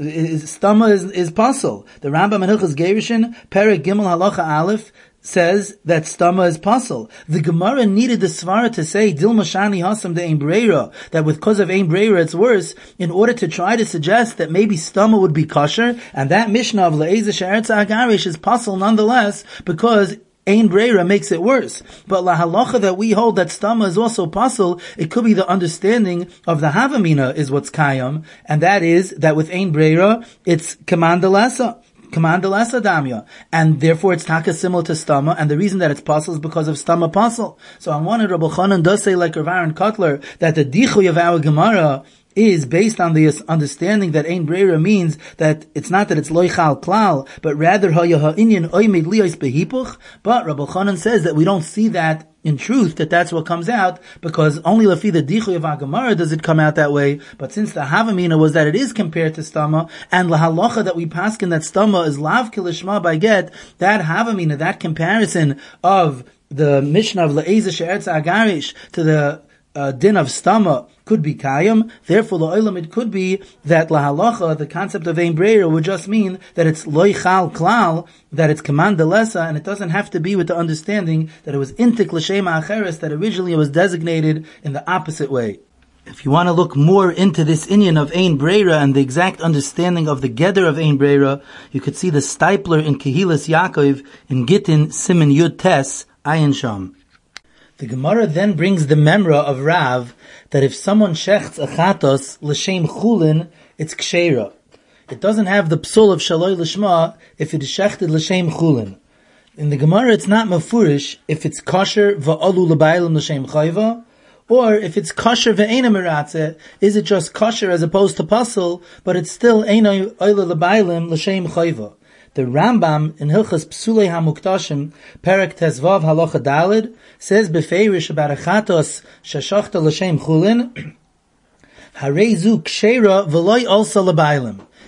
Stama is pasul. The Rambam in Hilchos Gerishin, Perek Gimel Halacha Aleph, says that stama is pasul. The Gemara needed the svara to say Dilma Shani Hasam de Ein Breira, that because of Ein Breira it's worse, in order to try to suggest that maybe stama would be kosher, and that Mishnah of Le'ezah She'eretz Agarish is pasul nonetheless, because Ein Breira makes it worse. But la halacha that we hold that stama is also pasul, it could be the understanding of the Havamina is what's kayam, and that is that with Ein Breira, it's kamanda lesa. Command lesa damya, and therefore it's taka similar to stama, and the reason that it's pasul is because of stama pasul. So on one hand, Rabbi Chanan does say, like Rav Aaron Kotler, that the dichoy of our Gemara is based on the understanding that Ein Breira means that it's not that it's loichal klal, but rather haya ha'inyan oymed liyos behipuch. But Rabbi Chanan says that we don't see that in truth, that that's what comes out, because only lefi the dichoy of Agamara does it come out that way. But since the Havamina was that it is compared to stama, and lahalacha that we paskin that stama is lav kilishma by get, that Havamina, that comparison of the Mishnah of Le'ezah She'eretz Agarish to the din of stama could be kayam. Therefore, la'olam it could be that lahalacha, the concept of Ein Breira, would just mean that it's loichal klal, that it's command lesa, and it doesn't have to be with the understanding that it was intik l'shem acheres, that originally it was designated in the opposite way. If you want to look more into this inyan of Ein Breira and the exact understanding of the Geder of Ein Breira, you could see the Stipler in Kehilas Yaakov in Gittin Siman Yud Tes Ayin Sham. The Gemara then brings the memra of Rav that if someone shechts a chatos l'shem chulin, it's ksheira. It doesn't have the psul of shaloi l'shma if it is shechted l'shem chulin. In the Gemara, it's not mafurish if it's kosher va'alu l'baylim l'shem chayva, or if it's kosher ve'ena meratzeh, is it just kosher as opposed to pasul, but it's still eina oila l'baylim l'shem chayva. The Rambam in Hilchas Psulei HaMuktashim, Perek Tezvav Halacha Dalid, says befeirish about a chatos shashachta l'shem chulin, harezu ksheira v'loi also l'baylim.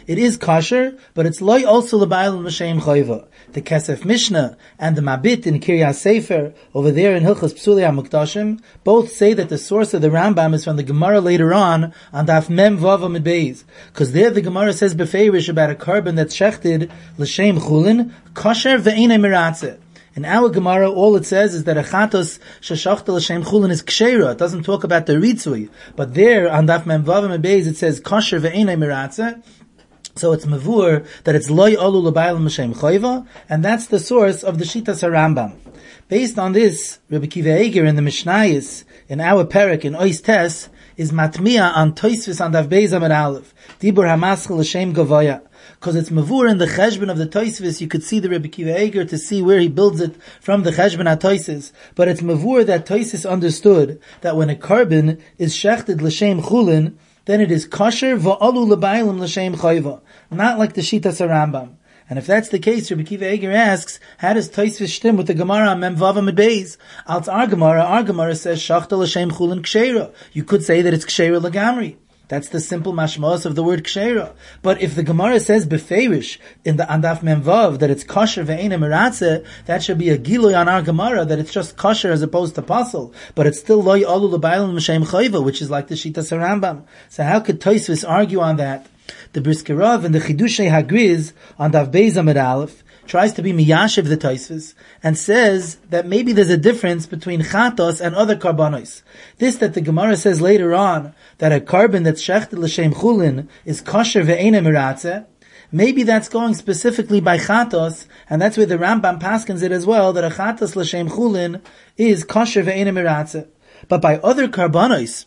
it is kosher, but it's loy also l'bayil l'shem chayva. The Kesef Mishnah and the Mabit in Kiryas Sefer over there in Hilchos Psulei HaMukdashim both say that the source of the Rambam is from the Gemara later on Daf Mem Vav Amud Beis, because there the Gemara says beferish about a carbon that's shechted l'shem chulin kosher ve'enei miratzeh. In our Gemara, all it says is that a chatos sheshachta l'shem chulin is kshera. It doesn't talk about the ritzui, but there on Daf Mem Vav Amud Beis it says kosher ve'enei miratzeh. So it's mavur that it's loy olu l'bayil m'shem chayva, and that's the source of the Shitas HaRambam. Based on this, Rabbi Kiva Eger in the Mishnayos, in our parak in Ois Tes, is matmiya on Toisvis on Daf Beis Amud Aleph, Dibur HaMaschel l'shem gavoya. Because it's mavur in the cheshbon of the Toisvis, you could see the Rabbi Kiva Eger to see where he builds it from the cheshbon HaToisis. But it's mavur that Toisis understood that when a carbon is shechted l'shem chulin, then it is kosher va'alu l'baylim l'shem chayva, not like the Shitas HaRambam. And if that's the case, Rabbi Kiva Eger asks, how does Tosfos shtim with the Gemara on Mem Vav Amud Beis? Als our Gemara says shachta l'shem chulin kshera. You could say that it's kshera l'gamri. That's the simple mashmos of the word kshera. But if the Gemara says beferish in the Andaf Mem Vav that it's kosher ve'enei miratzeh, that should be a giloy on our Gemara that it's just kosher as opposed to pasul. But it's still loy alu l'bayil m'shem chayva, which is like the Shitas HaRambam. So how could Tosfos argue on that? The Brisker Rav and the Chidushei Hagriz on Daf Beis Amud Aleph tries to be miyashiv the Tosfos and says that maybe there's a difference between chatos and other karbanos. This that the Gemara says later on that a carbon that's shechted l'shem chulin is kosher ve'enei miratzeh. Maybe that's going specifically by chatos, and that's where the Rambam paskins it as well, that a chatos l'shem chulin is kosher ve'enei miratzeh. But by other karbanos,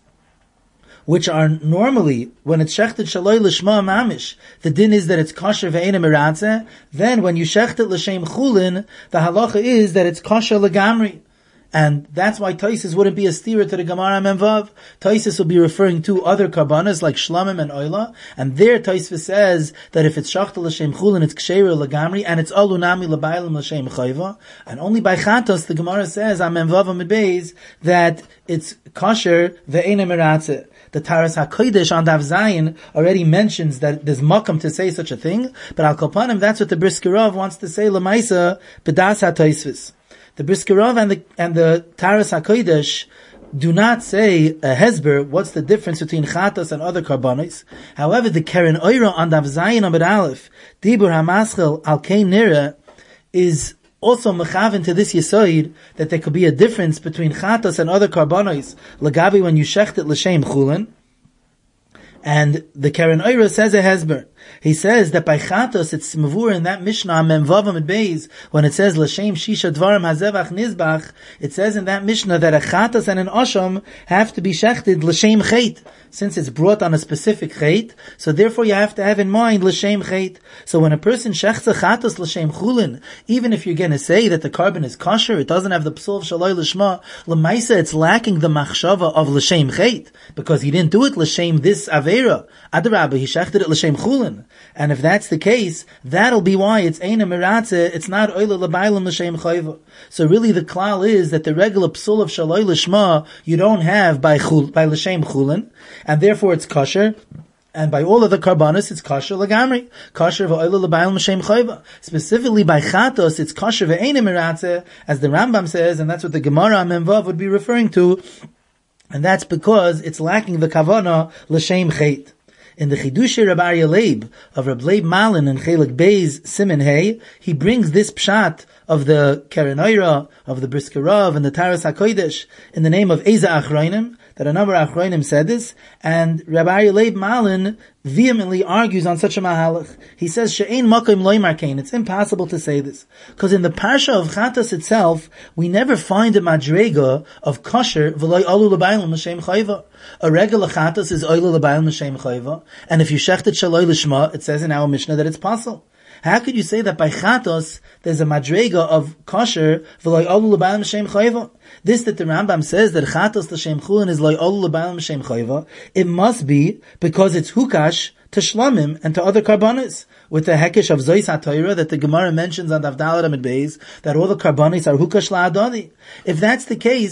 which are normally, when it's shechted shaloi l'shma mamish, the din is that it's kosher ve'enei miratzeh. Then when you shechted l'shem chulin, the halacha is that it's kosher l'gamri. And that's why Tosfos wouldn't be a steerer to the Gemara Mem Vav. Tosfos will be referring to other karbanas like shlamim and oila, and there Tosfos says that if it's shachta l'shem chulin, it's kshera l'gamri, and it's alunami l'baylim l'shem chayva. And only by chatos the Gemara says on Mem Vav Amud Beis that it's kosher ve'enei miratzeh. The Taras HaKodesh on Daf Zayin already mentions that there's makam to say such a thing, but al kolpanim that's what the Brisker Rav wants to say l'maisa b'das HaTosfos. The Brisker Rav and the Taras HaKodesh do not say a hezber, what's the difference between chatos and other karbanos. However, the Keren Oira on Daf Zayin Amud Aleph, Dibur HaMaschel al Kein Nira, is also mechaven to this yisoid that there could be a difference between chatos and other karbanos, lagabi when you shecht it l'shem chulin. And the Keren Oira says a hezber. He says that by chatos it's mavur in that Mishnah Mem Vav Amud Beis when it says l'shem shisha dvarim hazevach nizbach. It says in that Mishnah that a chatos and an osham have to be shechted l'shem chet, since it's brought on a specific chet. So therefore you have to have in mind l'shem chet. So when a person shechts a chatos l'shem chulin, even if you're going to say that the carbon is kosher, it doesn't have the psul of shaloi l'shma, l'maisa it's lacking the machshava of l'shem chet because he didn't do it l'shem this avera. Adarabah, he shechted it l'shem chulin. And if that's the case, that'll be why it's Eina Miratzeh, it's not Oila L'Baylam L'Shem Chayva. So really the klal is that the regular psul of Shaloi L'Shma you don't have by L'Shem Chulin, and therefore it's kosher. And by all of the karbanos, it's kosher l'gamri. Kosher v'oila l'bayil m'shem chayva. Specifically by chatos, it's kosher v'eina miratzeh, as the Rambam says, and that's what the Gemara Mem Vav would be referring to. And that's because it's lacking the kavana l'shem chet. In the Chidushei Rabbi Aryeh Leib of Rabbi Leib Malin and Chelik Beis Simen Hey, he brings this pshat of the Keren Oira, of the Brisker Rav, and the Taras HaKodesh in the name of Eza Achroinim, that a number of Achroinim said this, and Rabbi Aryeh Leib Malin vehemently argues on such a mahalach. He says, She'ein makom loymar kain. It's impossible to say this. Because in the Parsha of Chatos itself, we never find a madrega of kosher v'loy alu l'baylim l'shem chayva. A regular Chatos is oil l'baylim l'shem chayva. And if you shechted shaloi l'shma, it says in our Mishnah that it's possible. How could you say that by chatos there's a madrega of kosher v'loy alu l'baylim l'shem chayva? This that the Rambam says that chatos l'shem chulin is loy alu l'baylim l'shem chayva, it must be because it's hukash to shlamim and to other karbanos. With the hekesh of Zois HaTorah that the Gemara mentions on Daf Daled Amud Beis, that all the karbanos are hukash la'adoni. If that's the case,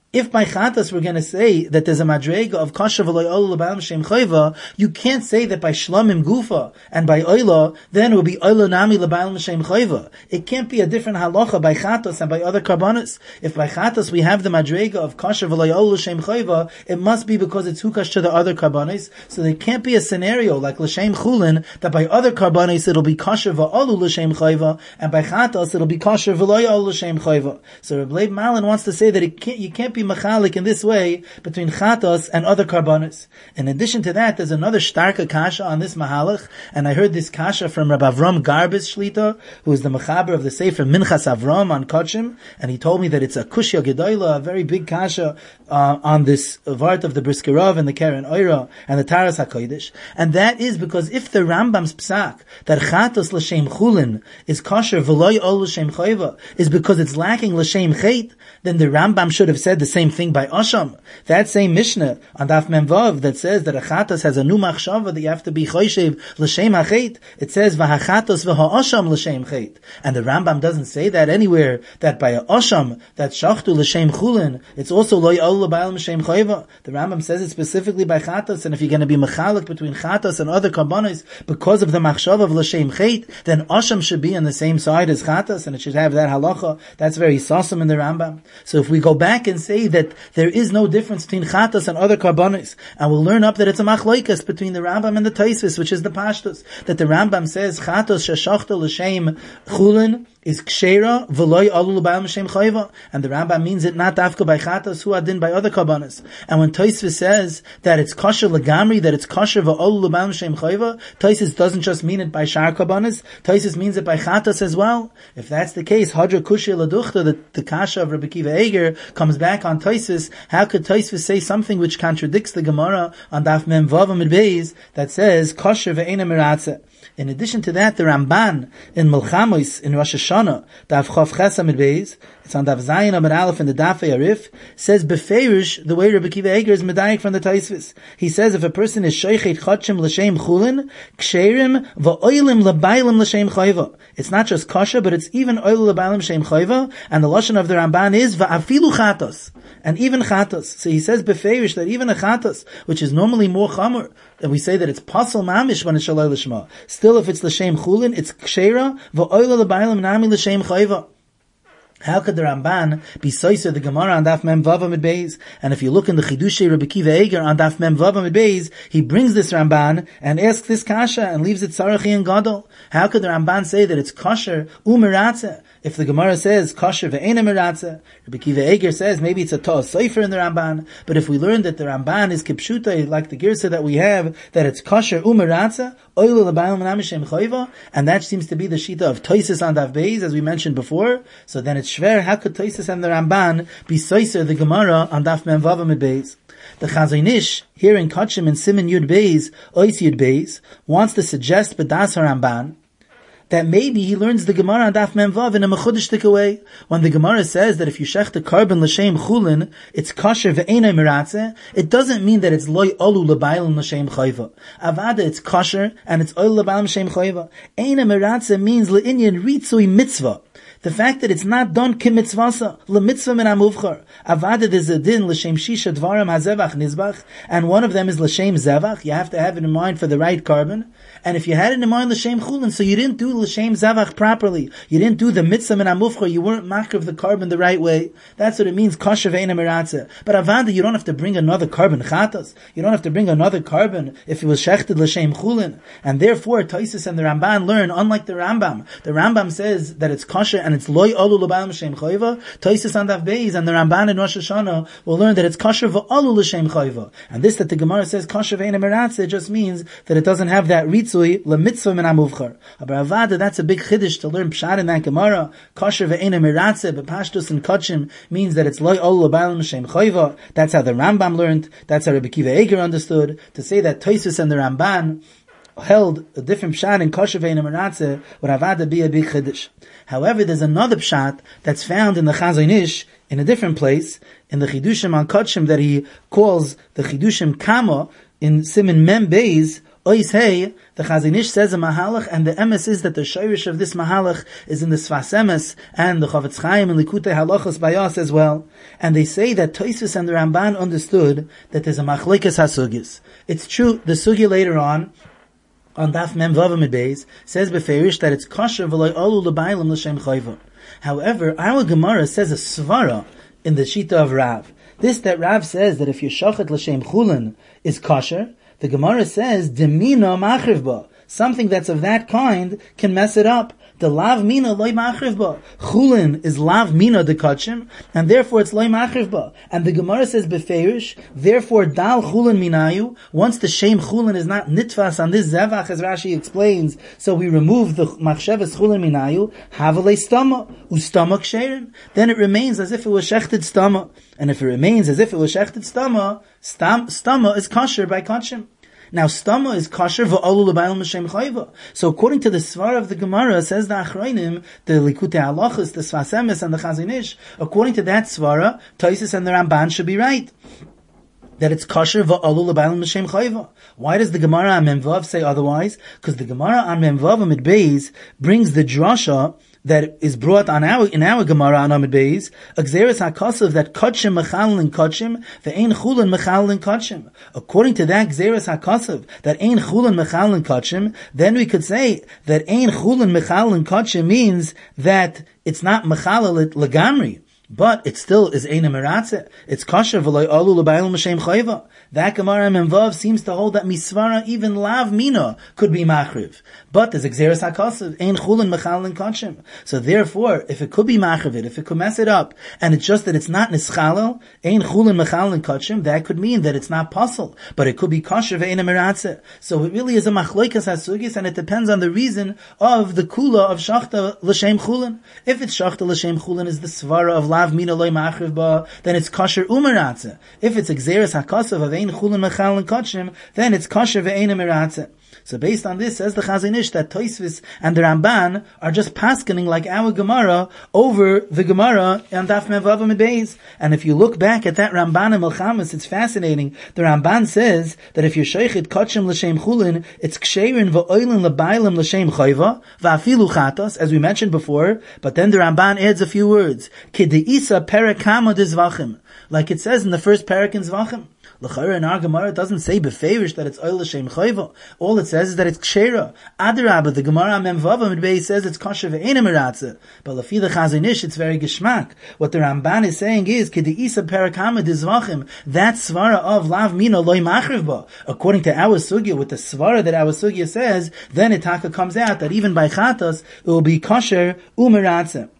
If by chatas we're going to say that there's a madrega of kasher v'loy oila l'ba'al shem chayva, you can't say that by shlamim gufa and by oila, then it will be oila nami l'ba'al shem chayva. It can't be a different halacha by chatas and by other karbanos. If by chatas we have the madrega of kasher v'loy oila shem chayva, it must be because it's hukash to the other karbanos. So there can't be a scenario like l'shem chulin that by other karbanos it'll be kasher v'olu l'shem chayva, and by chatas it'll be kasher v'loy oila l'shem chayva. So Reb Leib Malin wants to say that you can't be machalik in this way between chatos and other karbanos. In addition to that, there's another starka kasha on this mahalach, and I heard this kasha from Rabbi Avram Garbis Shlita, who is the mechaber of the Sefer Minchas Avram on Kodshim, and he told me that it's a kushya gedoyla, a very big kasha on this vart of the Briskerov and the Keren Oira and the Taras HaKodesh, and that is because if the Rambam's psak that chatos l'shem chulin is kosher v'loy ol l'shem chayva is because it's lacking l'shem chait, then the Rambam should have said the same thing by Asham. That same Mishnah on Daf Mem Vav that says that a chatas has a new machshava that you have to be choyshev l'shem hachet, it says v'hachatos v'ha'asham l'shem chet. And the Rambam doesn't say that anywhere, that by a Asham, that shachtu l'shem chulin, it's also loy ol l'ba'al m'shem chayva. The Rambam says it specifically by chatas, and if you're going to be mechalik between chatas and other karbanos because of the machshava of l'shem chet, then Asham should be on the same side as chatas, and it should have that halacha. That's very sasam in the Rambam. So if we go back and say that there is no difference between chatas and other karbanos, and we'll learn up that it's a machlokes between the Rambam and the Tosfos, which is the pashtus, that the Rambam says chatos sheshachta l'shem chulin is kshera v'loy alu l'ba'al m'shem chayva, and the Rambam means it not dafka by chatas hu adin by other karbanos. And when Tosfos says that it's kosher legamri, that it's kosher v'alu l'ba'al m'shem chayva, Tosfos doesn't just mean it by shar karbanos, Tosfos means it by chatas as well. If that's the case, hadra kushya laduchta, the kasha of Rabbi Kiva Eger comes back on Tosfos. How could Tosfos say something which contradicts the Gemara on Daf Mem Vav Amud Beis that says kosher ve'ena meratzeh? In addition to that, the Ramban in Milchamos in Rosh Hashanah, Daf Chav Ches Amud Beis, it's on Daf Zayin Amud Aleph in the Daf Arif, says beferish the way Rabbi Kiva Eger is medayik from the Tosfos. He says if a person is sheichet chotchim l'shem chulin, ksherim va'oilim l'baylim l'shem chayva. It's not just kosher, but it's even oil l'baylim l'shem chayva, and the lashon of the Ramban is va'afilu chatos, and even chatos. So he says beferish that even a chatos, which is normally more chamor, and we say that it's pasal mamish when it's shaloi l'shma. Still, if it's l'shem chulin, it's kshera va'oil l'baylim nami l'shem chayva. How could the Ramban be soiser the Gemara on Daf Mem Vav Amud Beis? And if you look in the Chidushei Rabbi Kiva Eger on Daf Mem Vav Amud Beis, he brings this Ramban and asks this kasha and leaves it Sarachi and Gadol. How could the Ramban say that it's kosher u'meratzeh? If the Gemara says kosher ve'ena meratzeh, Rabbi Kiva Eger says maybe it's a Toa Sofer in the Ramban. But if we learn that the Ramban is kipshuta, like the Girsa that we have, that it's kosher u'meratzeh, oil l'bayil m'nam shem chayva, and that seems to be the shita of Tosfos on Daf Beis, as we mentioned before. So then it's shver. How could Tosfos and the Ramban be soiser the Gemara on Daf Mem Vav Amud Beis? The Chazon Ish here in Kodshim in Siman Yud Beis, Ois Yud Beis, wants to suggest b'das Ramban that maybe he learns the Gemara on Daf Mem Vav in a mechudishtik way. When the Gemara says that if you shech the carbon l'shem chulin, it's kosher ve'enai meratzeh, it doesn't mean that it's loy olu l'baylim l'shem chayva. Avada, it's kosher, and it's olu l'baylim l'shem chayva. Enai meratzeh means le'inyan ritzui mitzvah. The fact that it's not done kimitzvasa, lemitzvah min amuvchar. Avada, there's a din l'shem shisha dvarim hazevach nizbach, and one of them is l'shem zevach. You have to have it in mind for the right carbon. And if you had it in mind l'shem chulin, so you didn't do l'shem zevach properly, you didn't do the mitzvah min amuvchar, you weren't makar of the carbon the right way. That's what it means, kosher ve'ena meratzeh. But avada, you don't have to bring another carbon chatas. You don't have to bring another carbon if it was shechted l'shem chulin. And therefore, Tosfos and the Ramban learn, unlike the Rambam says that it's kosher and it's loy olu l'bayil m'shem chayva. Tosfos on Daf Beis and the Ramban in Rosh Hashanah will learn that it's kosher v'olu l'shem chayva. And this that the Gemara says kosher ve'ena meratzeh just means that it doesn't have that ritzui l'mitzvah min amuvchar. Aber avada, that's a big chiddush to learn pshat in that Gemara. Kosher ve'ena meratzeh b'pashtus and kodshim means that it's loy olu l'bayil m'shem chayva. That's how the Rambam learned. That's how Rabbi Kiva Eger understood. To say that Tosfos and the Ramban held a different pshat in kosher ve'ena meratzeh would avada be a big chiddush. However, there's another pshat that's found in the Chazon Ish in a different place, in the Chidushim on Kodshim that he calls the Chidushim Kama in Siman Mem Beis, Ois hey, the Chazon Ish says a mahalach, and the emes is that the shirish of this mahalach is in the Sfas Emes and the Chavetz Chaim and Likutei Halachos Bayos as well. And they say that Tosfos and the Ramban understood that there's a machlekes hasugis. It's true, the sugya later on Daf Mem Vav Amud Beis, says beferish that it's kosher v'loy olu l'baylam l'shem chayva. However, our Gemara says a svara in the Shita of Rav. This that Rav says that if you shochet l'shem chulin is kosher, the Gemara says, Demina machriv ba. Something that's of that kind can mess it up. The lav mina loy machriv ba. Chulin is lav mina de kachim, and therefore it's loy machriv ba. And the Gemara says beferish, therefore dal chulin minayu. Once the shem chulin is not nitfas on this zevach, as Rashi explains, so we remove the machshavas chulin minayu, havalei stama, ustama ksherim. Then it remains as if it was shechted stama. And if it remains as if it was shechted stama, stama is kosher by kachim. Now, stama is kosher v'olu l'baylam l'shem chayva. So, according to the svara of the Gemara, says the Achronim, the Likutei Halachos, the Sfas Emes, and the Chazon Ish, according to that svara, Tosfos and the Ramban should be right. That it's kosher v'olu l'baylam l'shem chayva. Why does the Gemara on Memvav say otherwise? Because the Gemara on Memvav Amud Beis brings the drasha that is brought on in our Gemara on Amud Beis, Gzeres HaKosav, that Kotchim Mechalin Kotchim, ve'ein Chulin Mechalin Kotchim. According to that Gzeres HaKosav, that ein Chulin Mechalin Kotchim, then we could say that ein Chulin Mechalin Kotchim means that it's not Mechalil Lagamri, but it still is ein Meratzeh. It's kosher v'loy olu l'baylam l'shem chayva. That Gemara Memvav seems to hold that misvara even lav mina could be machriv. But there's Gzeres HaKosav, ein chulin mechalin kachim. So therefore, if it could be machriv, if it could mess it up, and it's just that it's not nischalel, ein chulin mechalin kachim, that could mean that it's not puzzle, but it could be kosher ve'ein meratzeh. So it really is a machlokes hasugis, and it depends on the reason of the kula of shachta l'shem chulin. If it's shachta l'shem chulin is the svara of lav mina loy machriv ba, then it's kosher umeratzeh. If it's Gzeres HaKosav of ein chulin mechalin kachim, then it's kosher ve'ein meratzeh. So based on this, says the Chazon Ish, that Tosfos and the Ramban are just paskening like our Gemara over the Gemara on Daf Mem Vav Amud Beis. And if you look back at that Ramban in Melchamas, it's fascinating. The Ramban says that if you're sheichet kachim l'shem chulin, it's ksherin v'oilin l'baylam l'shem chayva v'afilu chatos, as we mentioned before. But then the Ramban adds a few words. K'de'isa perek kama d'zvachim. Like it says in the first perek in Zvachim. L'chayra in our Gemara, it doesn't say beferish that it's oil l'shem chayva. All it says is that it's kshera. Adarabah, the Gemara Mem Vav Amud Beis says it's kosher ve'ein meratzeh. But lefi the Chazon Ish, it's very geschmack. What the Ramban is saying is k'de'isa perakama d'zvachim. That svara of lav mina loy machriv ba. According to our sugya, with the svara that our sugya says, then it taka comes out that even by chatos it will be kosher umeratzeh.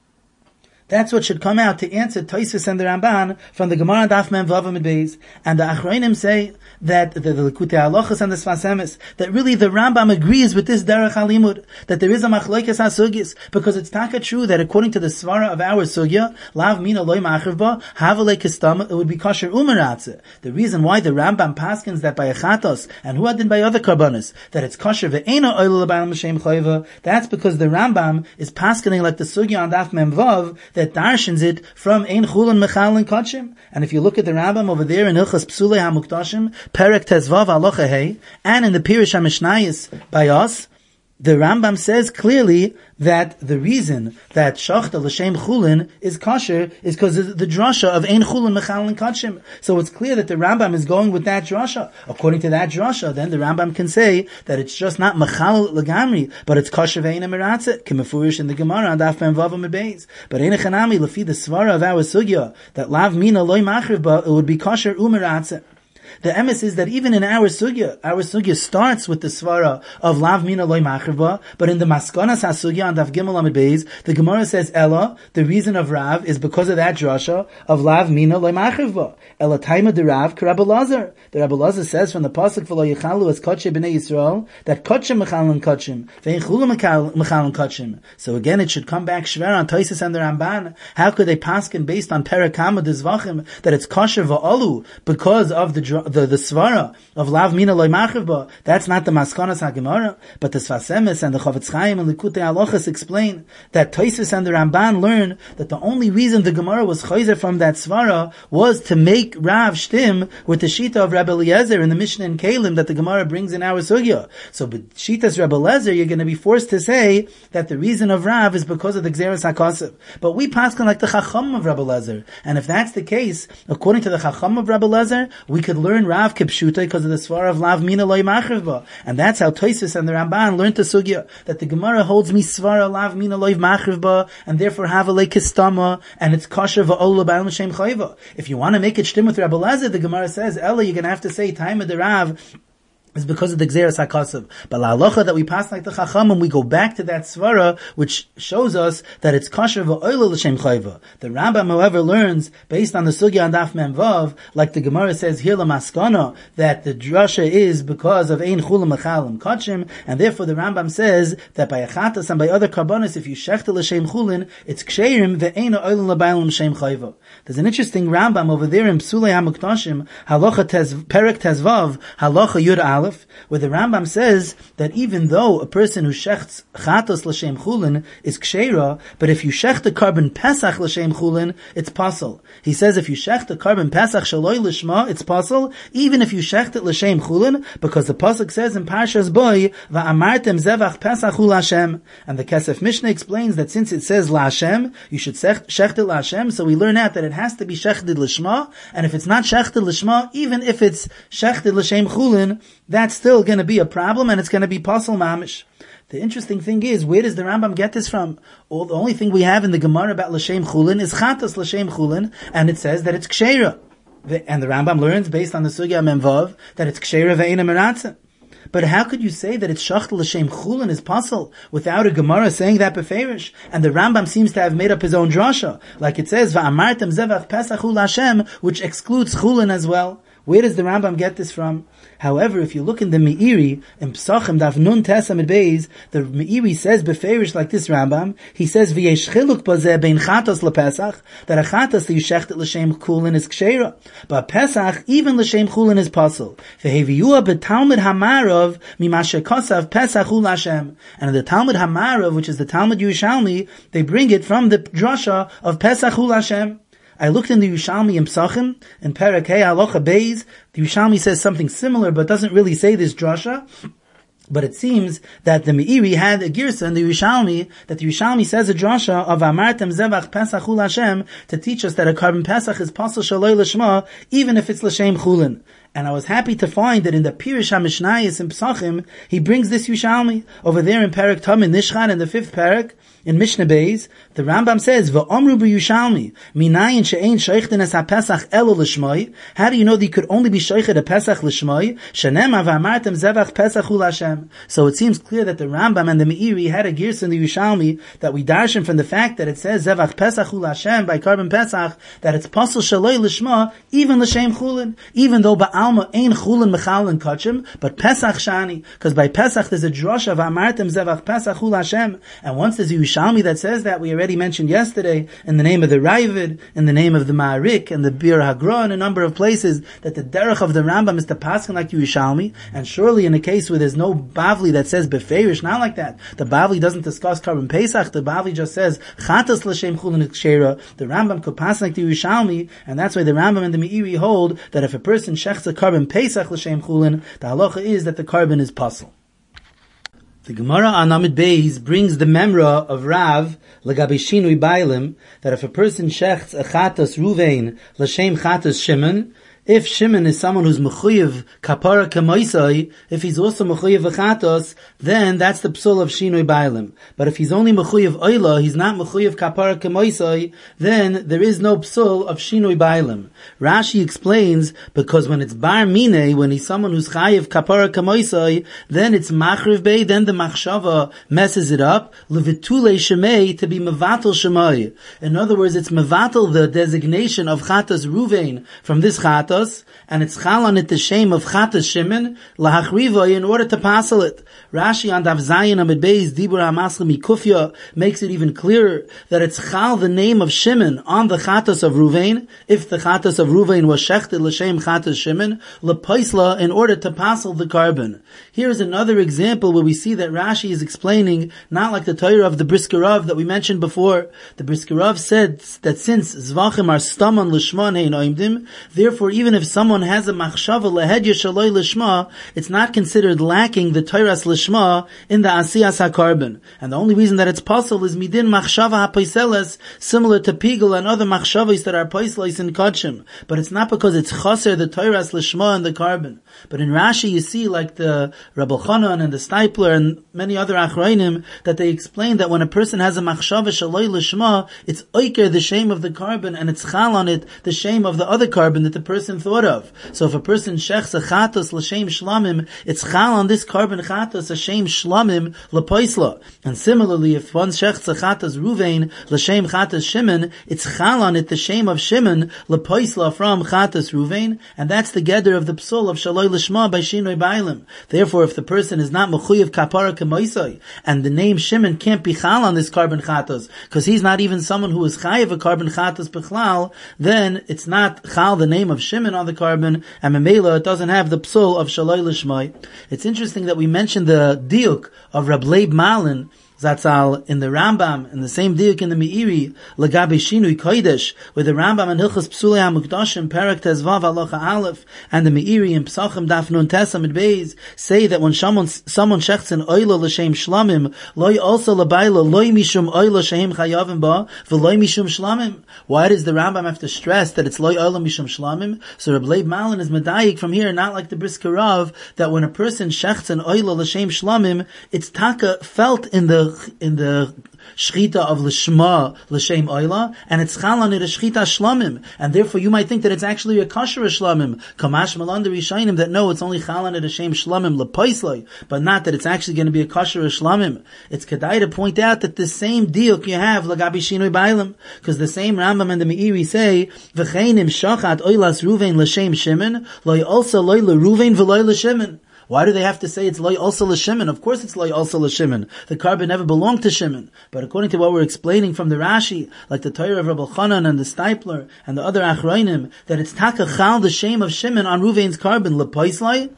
That's what should come out to answer Tosfos and the Ramban from the Gemara Daf Mem Vav Amud Beis. And the Achronim say that the Likutei Halachos and the Sfas Emes, that really the Rambam agrees with this derech halimud, that there is a machlokes hasugis, because it's taka true that according to the svara of our sugya, lav mina loy machriv ba, havalei kistam, it would be kosher umeratzeh. The reason why the Rambam paskins that by a chatos, and who hadin by other karbanos, that it's kosher ve'ena oil l'baylam l'shem chayva, that's because the Rambam is paskening like the sugya on Daf Mem Vav, that darshans it from ein chulin mechalin kachim. And if you look at the Rambam over there in Hilchas Psulei HaMuktashim, Perek Tezvav Halacha Hey, and in the Pirush HaMishnayos by us, the Rambam says clearly that the reason that shachta l'shem chulin is kosher is because of the drasha of ein chulin mechalin kachim. So it's clear that the Rambam is going with that drasha. According to that drasha, then the Rambam can say that it's just not mechal lagamri, but it's kosher ve'ein meratzeh, k'mefurish in the Gemara on Daf Mem Vav Amud Beis. But ein echanami lefi the svara of our sugya that lav mina loy machriv ba, it would be kosher umeratzeh. The emes is that even in our sugya starts with the svara of lav mina loy machriva, but in the maskonas hasugya on Daf Gimel Amud Beis, the Gemara says Ella, the reason of Rav is because of that drasha of lav mina loy machriva. Ella taima de Rav k'Rabbi Elazar. The Rabbi Elazar says from the pasuk v'lo yichalu as kotche b'nei Yisrael that kotche mechalin kotchim ve'in chulu mechalin kotchim. So again, it should come back shver on Tosfos and the Ramban. How could they paskin based on perakama d'zvachim that it's kosher va'alu because of the drasha svara of lav mina loy machriv ba. That's not the maskanas haGemara, but the Sfas Emes and the Chofetz Chaim and Likutei Halachos explain that Tosfos and the Ramban learn that the only reason the Gemara was chayzer from that svara was to make Rav shtim with the shita of Rabbi Eliezer in the Mishnah in Kalim that the Gemara brings in our sugya. So, but shitas Rabbi Eliezer, you're going to be forced to say that the reason of Rav is because of the Gzeras HaKosov. But we paskin like the Chacham of Rabbi Eliezer, and if that's the case, according to the Chacham of Rabbi Eliezer, we could learn Rav Kipshuta because of the svara of Lav Mina Loy Machriv Ba. And that's how Tosfos and the Ramban learned the sugya, that the Gemara holds me svara Lav Mina Loy Machriv Ba, and therefore have a lekistama, and it's kosher va'ola ba'al m'shem chayva. If you want to make it shtim with Rabbi Eliezer, the Gemara says, Ella, you're going to have to say time of the Rav is because of the Gzeras HaKosov. But la halacha that we pass like the Chacham, and we go back to that svara, which shows us that it's kosher v'oila l'shem chayva. The Rambam, however, learns, based on the sugya on Daf Mem Vav, like the Gemara says here, l'maskana, that the drasha is because of ein chulam mechalim kachim, and therefore the Rambam says that by achatas and by other karbonis, if you shechta l'shem chulin, it's ksherim ve'eina oilin l'bayim l'shem chayva. There's an interesting Rambam over there in Psulei HaMukdashim, halacha perek tezvav, halacha yud aleph, where the Rambam says that even though a person who shechts chatos l'shem chulin is ksheira, but if you shecht the carbon pesach l'shem chulin, it's pasul. He says if you shecht the carbon pesach shaloi l'shma, it's pasul, even if you shecht it l'shem chulin, because the pasuk says in Parshas Boy, va'amartem zevach pesach hu l'Hashem. And the Kesef Mishnah explains that since it says l'Hashem, you should shecht it l'Hashem, so we learn out that it has to be shechted l'shma, and if it's not shechted l'shma, even if it's shechted l'shem chulin, that's still going to be a problem, and it's going to be pasul mamish. The interesting thing is, where does the Rambam get this from? The only thing we have in the Gemara about l'shem chulin is chatos l'shem chulin, and it says that it's ksheira. And the Rambam learns, based on the sugya Mem Vav, that it's ksheira ve'ena meratzah. But how could you say that it's shachtel l'shem chulin is pasul without a Gemara saying that beferish? And the Rambam seems to have made up his own drasha, like it says va'amartem zevach pesach hu l'Hashem, which excludes chulin as well. Where does the Rambam get this from? However, if you look in the Meiri, in Psachim Daf Nun Tes Amid Beis, the Meiri says beferish like this Rambam. He says v'yesh chiluk bazeh bein chatos lePesach, that a chatos that you shechtet l'shem chulin is ksheira, but Pesach even l'shem chulin is pasul. V'heviyua b'Talmud Hamarov mimashe kosav Pesach hu l'Hashem, and in the Talmud Hamarov, which is the Talmud Yerushalmi, they bring it from the drasha of Pesach hu l'Hashem. I looked in the Yerushalmi in Psachim, in Perek Hey Halacha Beis. The Yerushalmi says something similar, but doesn't really say this drasha. But it seems that the Meiri had a girsa in the Yerushalmi, that the Yerushalmi says a drasha of Amartem Zevach Pesach Hu l'Hashem to teach us that a carbon Pesach is pasul shaloi l'shma, even if it's l'shem chulin. And I was happy to find that in the Pirush HaMishnayos in Psachim, he brings this Yerushalmi. Over there in Perek Tamin Nishchan, in the 5th Perek, in Mishnah Beis, the Rambam says, V'omru b'Yushalmi, minayin she'ein sheichten es ha-Pesach elo l'shmoi. How do you know that you could only be sheichet a Pesach l'shmoi? Shenema v'amartem zevach Pesach hu l'Hashem. So it seems clear that the Rambam and the Meiri had a girsa in the Yerushalmi that we darshan from the fact that it says zevach Pesach hu l'Hashem by carbon Pesach, that it's pasul shaloi l'shma, even l'shem chulin, even though ba'alma ein chulin mechalin kachim, but Pesach shani, because by Pesach there's a drasha of amartem zevach Pesach hu l'Hashem, and once there's a Yerushalmi that says that, we already mentioned yesterday, in the name of the Ravid, in the name of the Ma'arik, and the Bir Hagra, in a number of places, that the derech of the Rambam is to paskin like Yerushalmi, and surely in a case where there's no Bavli that says beferish, not like that. The Bavli doesn't discuss carbon Pesach, the Bavli just says chatas l'shem chulin ksheira. The Rambam could pass like the Yerushalmi, and that's why the Rambam and the Meiri hold that if a person shechts a carbon Pesach l'shem chulin, the halacha is that the carbon is pasul. The Gemara on Amid Beis brings the memra of Rav legabe shinui bailim, that if a person shechts a chatas Ruvain l'shem chatas Shimon, if Shimon is someone who's mechuyev kapara kemoisai, if he's also mechuyev v'chatos, then that's the psul of shinui bailim. But if he's only mechuyev oila, he's not mechuyev kapara kemoisai, then there is no psul of shinui bailim. Rashi explains, because when it's bar mine, when he's someone who's chayev kapara kemoisai, then it's machriv bei, then the machshava messes it up, levitule shemei, to be mevatel shemai. In other words, it's mevatel the designation of chatas Ruvain from this chatas, chatos, and it's chal on it the shame of chatos Shimon, lahachriva, in order to passel it. Rashi on Daf Zayin Amid Beis Dibur HaMaschil Mikufya makes it even clearer that it's chal the name of Shimon on the chatos of Ruvain, if the chatos of Ruvain was shechted l'shem chatos Shimon, lepaisla, in order to passel the carbon. Here's another example where we see that Rashi is explaining, not like the Torah of the Brisker Rav that we mentioned before. The Brisker Rav said that since Zvachim are stamon l'shma hein oimdim, therefore even if someone has a machshava lehedya shaloi l'shma, it's not considered lacking the Torah's l'shma in the asiyas ha-carbon. And the only reason that it's possible is midin machshava ha-paiseles, similar to pigul and other machshavas that are paiseles in kodshim. But it's not because it's chaser the Torah's l'shma in the carbon. But in Rashi you see, like the Rabbi Chanan and the Stipler and many other achrayim, that they explain that when a person has a machshava shaloi l'shma, it's oiker the shame of the carbon, and it's chal on it the shame of the other carbon that the person thought of. So if a person shechs a chatos l'shem shlamim, it's chal on this carbon chatos a shem shlamim l'poisla. And similarly, if one shechs a chatos ruvain l'shem chatos Shimon, it's chal on it the shame of Shimon l'poisla from chatos ruvain, and that's the gather of the psul of shaloi l'shma by shinoi bailim. Therefore, if the person is not mechuyev kapara k'moisai, and the name Shimon can't be chal on this carbon chatos, because he's not even someone who is chayev a carbon chatos b'chlal, then it's not chal the name of Shimon on the carbon, and memela it doesn't have the psul of shaloi l'shmai. It's interesting that we mentioned the diuk of Rab Leib Malin Zatzal in the Rambam, in the same diuk in the Meiri, Lagabe Shinui Kodesh, where the Rambam and Hilchos Psulei HaMukdashim, Perek Tezvav Halacha Aleph, and the Meiri in Pesachim Daf Nun Tes Amid Beis, say that when someone shechts an oila l'shem shlamim, loy also l'bayla, loy mishum oila shehem chayavim ba, v'loy mishum shlamim. Why does the Rambam have to stress that it's loy oila mishum shlamim? So Reb Leib Malin is medayik from here, not like the Brisker Rav, that when a person shechts an oila l'shem shlamim, it's taka felt in the shchita of l'shma l'shem oila, and it's chal on it a shchita shlamim, and therefore you might think that it's actually a kosher shlamim. Kamash malanda rishayim, that no, it's only chal on it a shem shlamim l'paisloi, but not that it's actually going to be a kosher shlamim. It's kedai to point out that the same diuk you have lagabi shinoi bailim, because the same Rambam and the Meiri say v'cheinim shachat oilas ruvein l'shem Shimon loy also loy l'ruvein v'loy l'Shimon. Why do they have to say it's loy also l'Shimon? Of course it's loy also l'Shimon. The carbon never belonged to Shimon. But according to what we're explaining from the Rashi, like the Torah of Rabbi Chanan and the Stipler and the other achrayim, that it's taka chal the shame of Shimon on Ruvein's carbon l'paislai.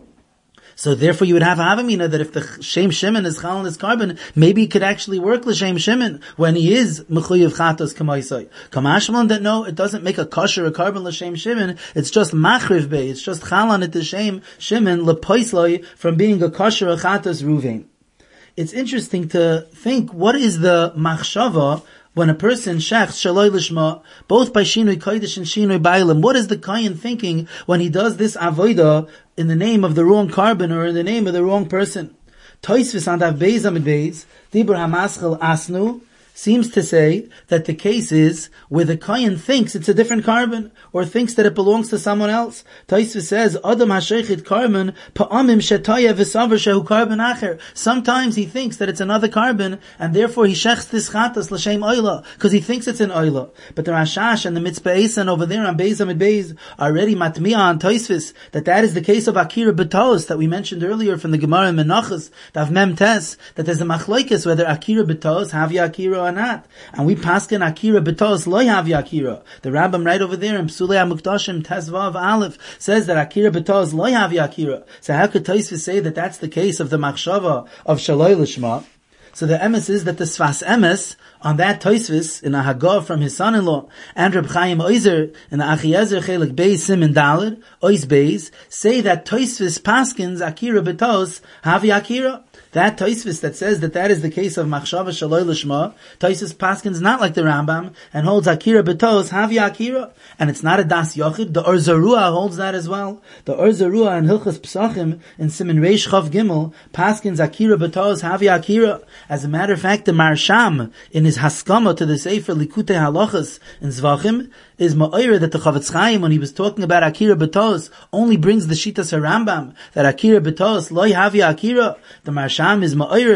So therefore you would have a havamina that if the Shem Shimon is chal on this carbon, maybe it could actually work l'Shem Shimon when he is mechuyev chatos k'maisai. Kamashman that no, it doesn't make a kosher a carbon l'Shem Shimon, it's just machriv bei, it's just chal on it the Shem Shimon l'poisloi from being a kosher a chatos ruvein. It's interesting to think, what is the machshava when a person shechs shaloi l'shma, both by shinoi kodesh and shinoi bailim? What is the kayin thinking when he does this avodah in the name of the wrong carbon or in the name of the wrong person? Tosfos on Daf Beis Amid Beis, Dibur HaMaschil Asnu, seems to say that the case is where the kohen thinks it's a different carbon, or thinks that it belongs to someone else. Tosfos says, Adam hasheichit carbon, pa'amim shetaya v'savar shehu carbon acher. Sometimes he thinks that it's another carbon, and therefore he shechs this chatas l'shem oila, because he thinks it's an oila. But the Rashash and the Mitzvah Eisan over there on Beis Amid Beis are already matmiya on Tosfos, that is the case of Akira B'tos, that we mentioned earlier from the Gemara in Menachos, Daf Mem Tes, that there's a machlokes whether Akira B'tos, Havya Akira or not. And we paskin Akira B'tos loy Havya Akira. The Rambam right over there in Psulei HaMukdashim Tezvav Aleph says that Akira B'tos loy Havya Akira. So how could Tosfos say that that's the case of the machshava of Shaloi L'Shma? So the emes is that the Sfas Emes on that Tosfos in a Haggadah from his son-in-law and Reb Chaim Oizer in the Achiezer Chelik Beis Simin Daled Ois Beis say that Tosfos paskins Akira B'tos Havya Akira. That Tosfos that says that is the case of Machshava Shaloi L'Shma, Tosfos paskins not like the Rambam and holds Akira B'tos Havya Akira, and it's not a Das Yochid. The Or Zarua holds that as well. The Or Zarua in Hilchos Pesachim in Simin Reish Chav Gimel paskins Akira B'tos Havya Akira. As a matter of fact, the Marsham in his Haskama to the Sefer Likutei Halachos in Zvachim is ma'oyer that the Chavetz Chaim, when he was talking about Akira B'tos, only brings the Shitas HaRambam that Akira B'tos loy Havya Akira. The Marsham is ma'oyer that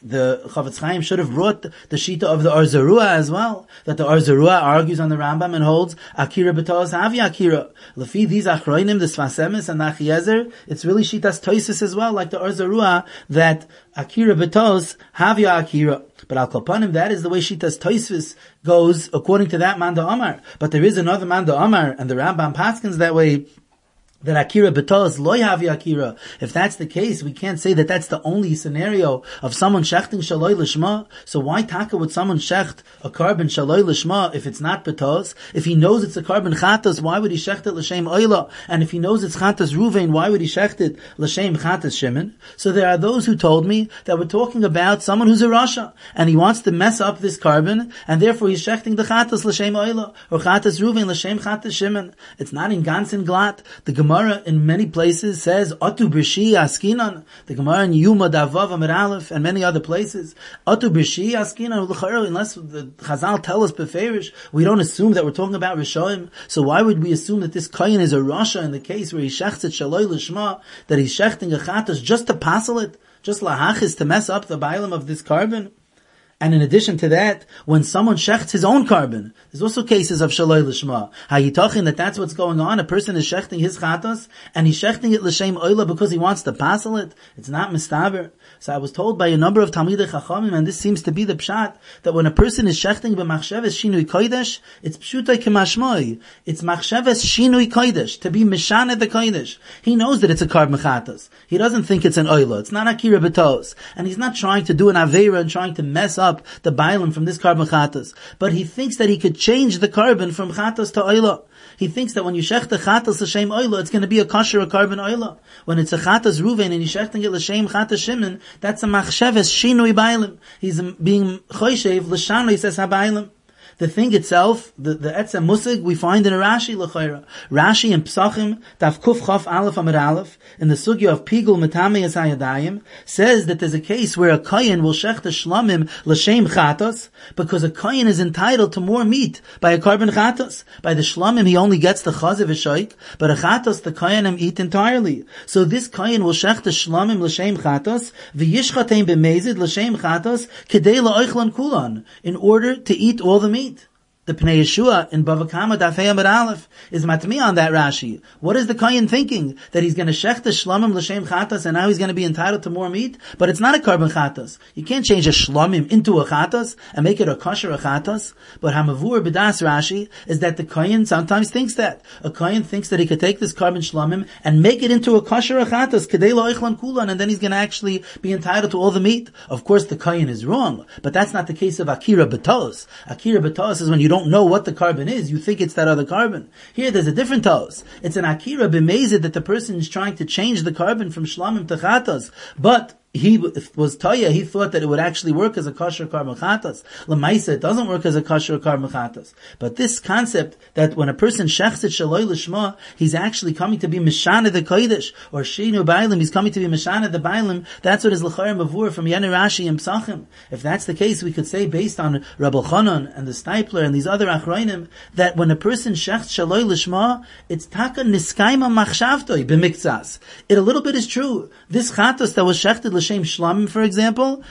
the Chavetz Chaim should have brought the Shita of the Or Zarua as well, that the Or Zarua argues on the Rambam and holds Akira B'Tos Havi Akira. Lefi these Achroinim, the Sfas Emes and the Achiezer, it's really Shitas Toisus as well, like the Or Zarua, that Akira B'Tos Havi Akira. But Al Kopanim, that is the way Shitas Toisus goes according to that Manda Omar. But there is another Manda Omar, and the Rambam paskins that way, that Akira B'Tos Lo Yavi Akira. If that's the case, we can't say that that's the only scenario of someone shechting Shaloi Lishma. So why taka would someone shecht a carbon Shaloi Lishma if it's not B'Tos? If he knows it's a carbon Chatas, why would he shecht it L'Shem Oila? And if he knows it's Chatas Ruvain, why would he shecht it L'Shem Chatas Shimon? So there are those who told me that we're talking about someone who's a Rasha, and he wants to mess up this carbon, and therefore he's shechting the Chatas L'Shem Oila, or Chatas Ruvain L'Shem Chatas Shimon. It's not in Gansin Glat. The Gemara in many places says Atu Brishi Askinan. The Gemara in Yuma Davav Amir Aleph and many other places Atu Brishi Askinan. Unless the Chazal tell us beferish, we don't assume that we're talking about Rishoim. So why would we assume that this Kayin is a Rasha in the case where he shechts it Shaloi Lishma, that he's shechting a Chatas just to passel it, just lahachis to mess up the bailam of this carbon? And in addition to that, when someone shechts his own carbon, there's also cases of Shaloi Lishma. Hayitachin, that's what's going on. A person is shechting his chatas, and he's shechting it L'Shem Oila because he wants to passel it. It's not mistaber. So I was told by a number of Talmidei Chachamim, and this seems to be the pshat, that when a person is shechting b'machsheves shinui kodesh, it's pshutai k'mashmoi. It's machsheves shinui kodesh, to be mishaneh the kodesh. He knows that it's a carbon chatas. He doesn't think it's an oila. It's not Akira B'Tos. And he's not trying to do an aveira and trying to mess up the bailam from this carbon chatas. But he thinks that he could change the carbon from chatas to oila. He thinks that when you shech the chatas l'shem oila, it's going to be a kosher a carbon oila. When it's a chatas ruven and you're shechting it l'shem chatas shimon, that's a machsheves shinui bailam. He's being choyshev l'shanui says ha-bailam. The thing itself, the etzem musig, we find in a Rashi l'chayra. Rashi in Psachim, Daf Kuf Chaf Aleph Amid Aleph, in the sugya of Pigul Metame Yisayadayim, says that there's a case where a Kayin will shech the shlamim l'shem chatos, because a Kayin is entitled to more meat by a carbon chatos. By the shlamim, he only gets the chaziv v'shoik, but a chatos, the Kayinim eat entirely. So this Kayin will shech the shlamim l'shem chatos, v'yishchatein b'mezid l'shem chatos, kedei la'oichlan kulan, in order to eat all the meat. The Pnei Yeshua in Bava Kama Dafei Amid Aleph is matmi on that Rashi. What is the Kayin thinking? That he's going to shech the shlamim l'shem chatas and now he's going to be entitled to more meat? But it's not a carbon chatas. You can't change a shlamim into a chatas and make it a kosher a chatas. But Hamavur B'das Rashi is that the Kayin sometimes thinks that. A Kayin thinks that he could take this carbon shlamim and make it into a kosher a chatas, kedei lo'ichlan kulan, and then he's going to actually be entitled to all the meat. Of course the Kayin is wrong, but that's not the case of Akira B'Tos. Akira B'Tos is when you don't know what the carbon is, you think it's that other carbon. Here there's a different tos. It's an akira b'mezid that the person is trying to change the carbon from shlamim to chatas. But he was Taya, he thought that it would actually work as a kosher carbon chatas. L'maisa, it doesn't work as a kosher carbon chatas. But this concept that when a person shechs it shaloi l'shma, he's actually coming to be mishana the kodesh, or shinu bailim, he's coming to be mishana the bailim, that's what is l'chayr mavur from Yene Rashi and Psachim. If that's the case, we could say based on Rabbi Chanan and the Stipler and these other achroinim, that when a person shechs shaloi l'shma, it's taka niskaima machshavtoi b'miktsas. It a little bit is true. This chatas that was shechted l'shem shlamim, for example,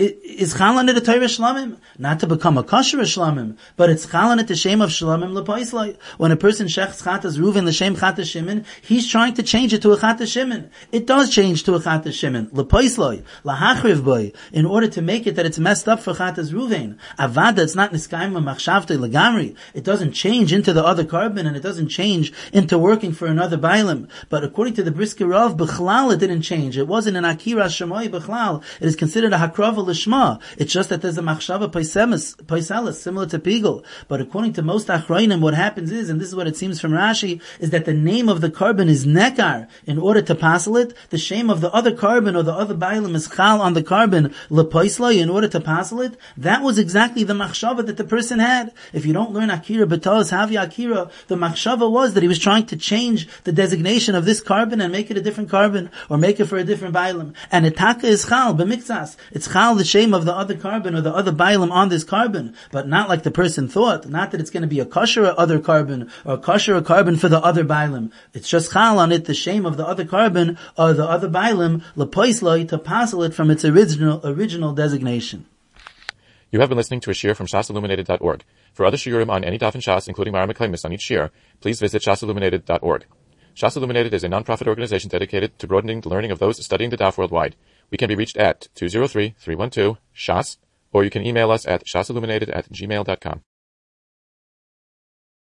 is chalan the Torah shlamim, not to become a kosher shlamim, but it's chalan the shem of shlamim lepoisloi. When a person shechs chatas ruven l'shem chatas shimon, he's trying to change it to a chatas shimon. It does change to a chatas shimon lepoisloi lahachriv boy, in order to make it that it's messed up for chatas ruven. Avada, it's not niskaima machshavtei legamri. It doesn't change into the other carbon, and it doesn't change into working for another bailim. But according to the Brisker Rav, b'chlal it didn't change. It wasn't an akira shemoi b'chlal. It is considered a hakrava l'shma. It's just that there's a machshava paiselis, similar to pigul. But according to most achroinim, what happens is, and this is what it seems from Rashi, is that the name of the carbon is nekar. In order to passel it, the shame of the other carbon or the other bailim is chal on the carbon lepoisloi in order to passel it. That was exactly the machshava that the person had. If you don't learn akira b'tos havi akira, the machshava was that he was trying to change the designation of this carbon and make it a different carbon or make it for a different bailim. And itaka is chal b'miktsas. It's chal the shame of the other carbon or the other bialim on this carbon, but not like the person thought, not that it's going to be a kosher other carbon or kosher carbon for the other bialim. It's just chal on it, the shame of the other carbon or the other bialim, lepoisloi, to passel it from its original designation. You have been listening to a shiur from shasilluminated.org. For other shiurim on any daf in Shas, including Mara McClamis on each shiur, please visit shasilluminated.org. Shas Illuminated is a non-profit organization dedicated to broadening the learning of those studying the daf worldwide. We can be reached at 203-312-SHAS, or you can email us at shasilluminated@gmail.com.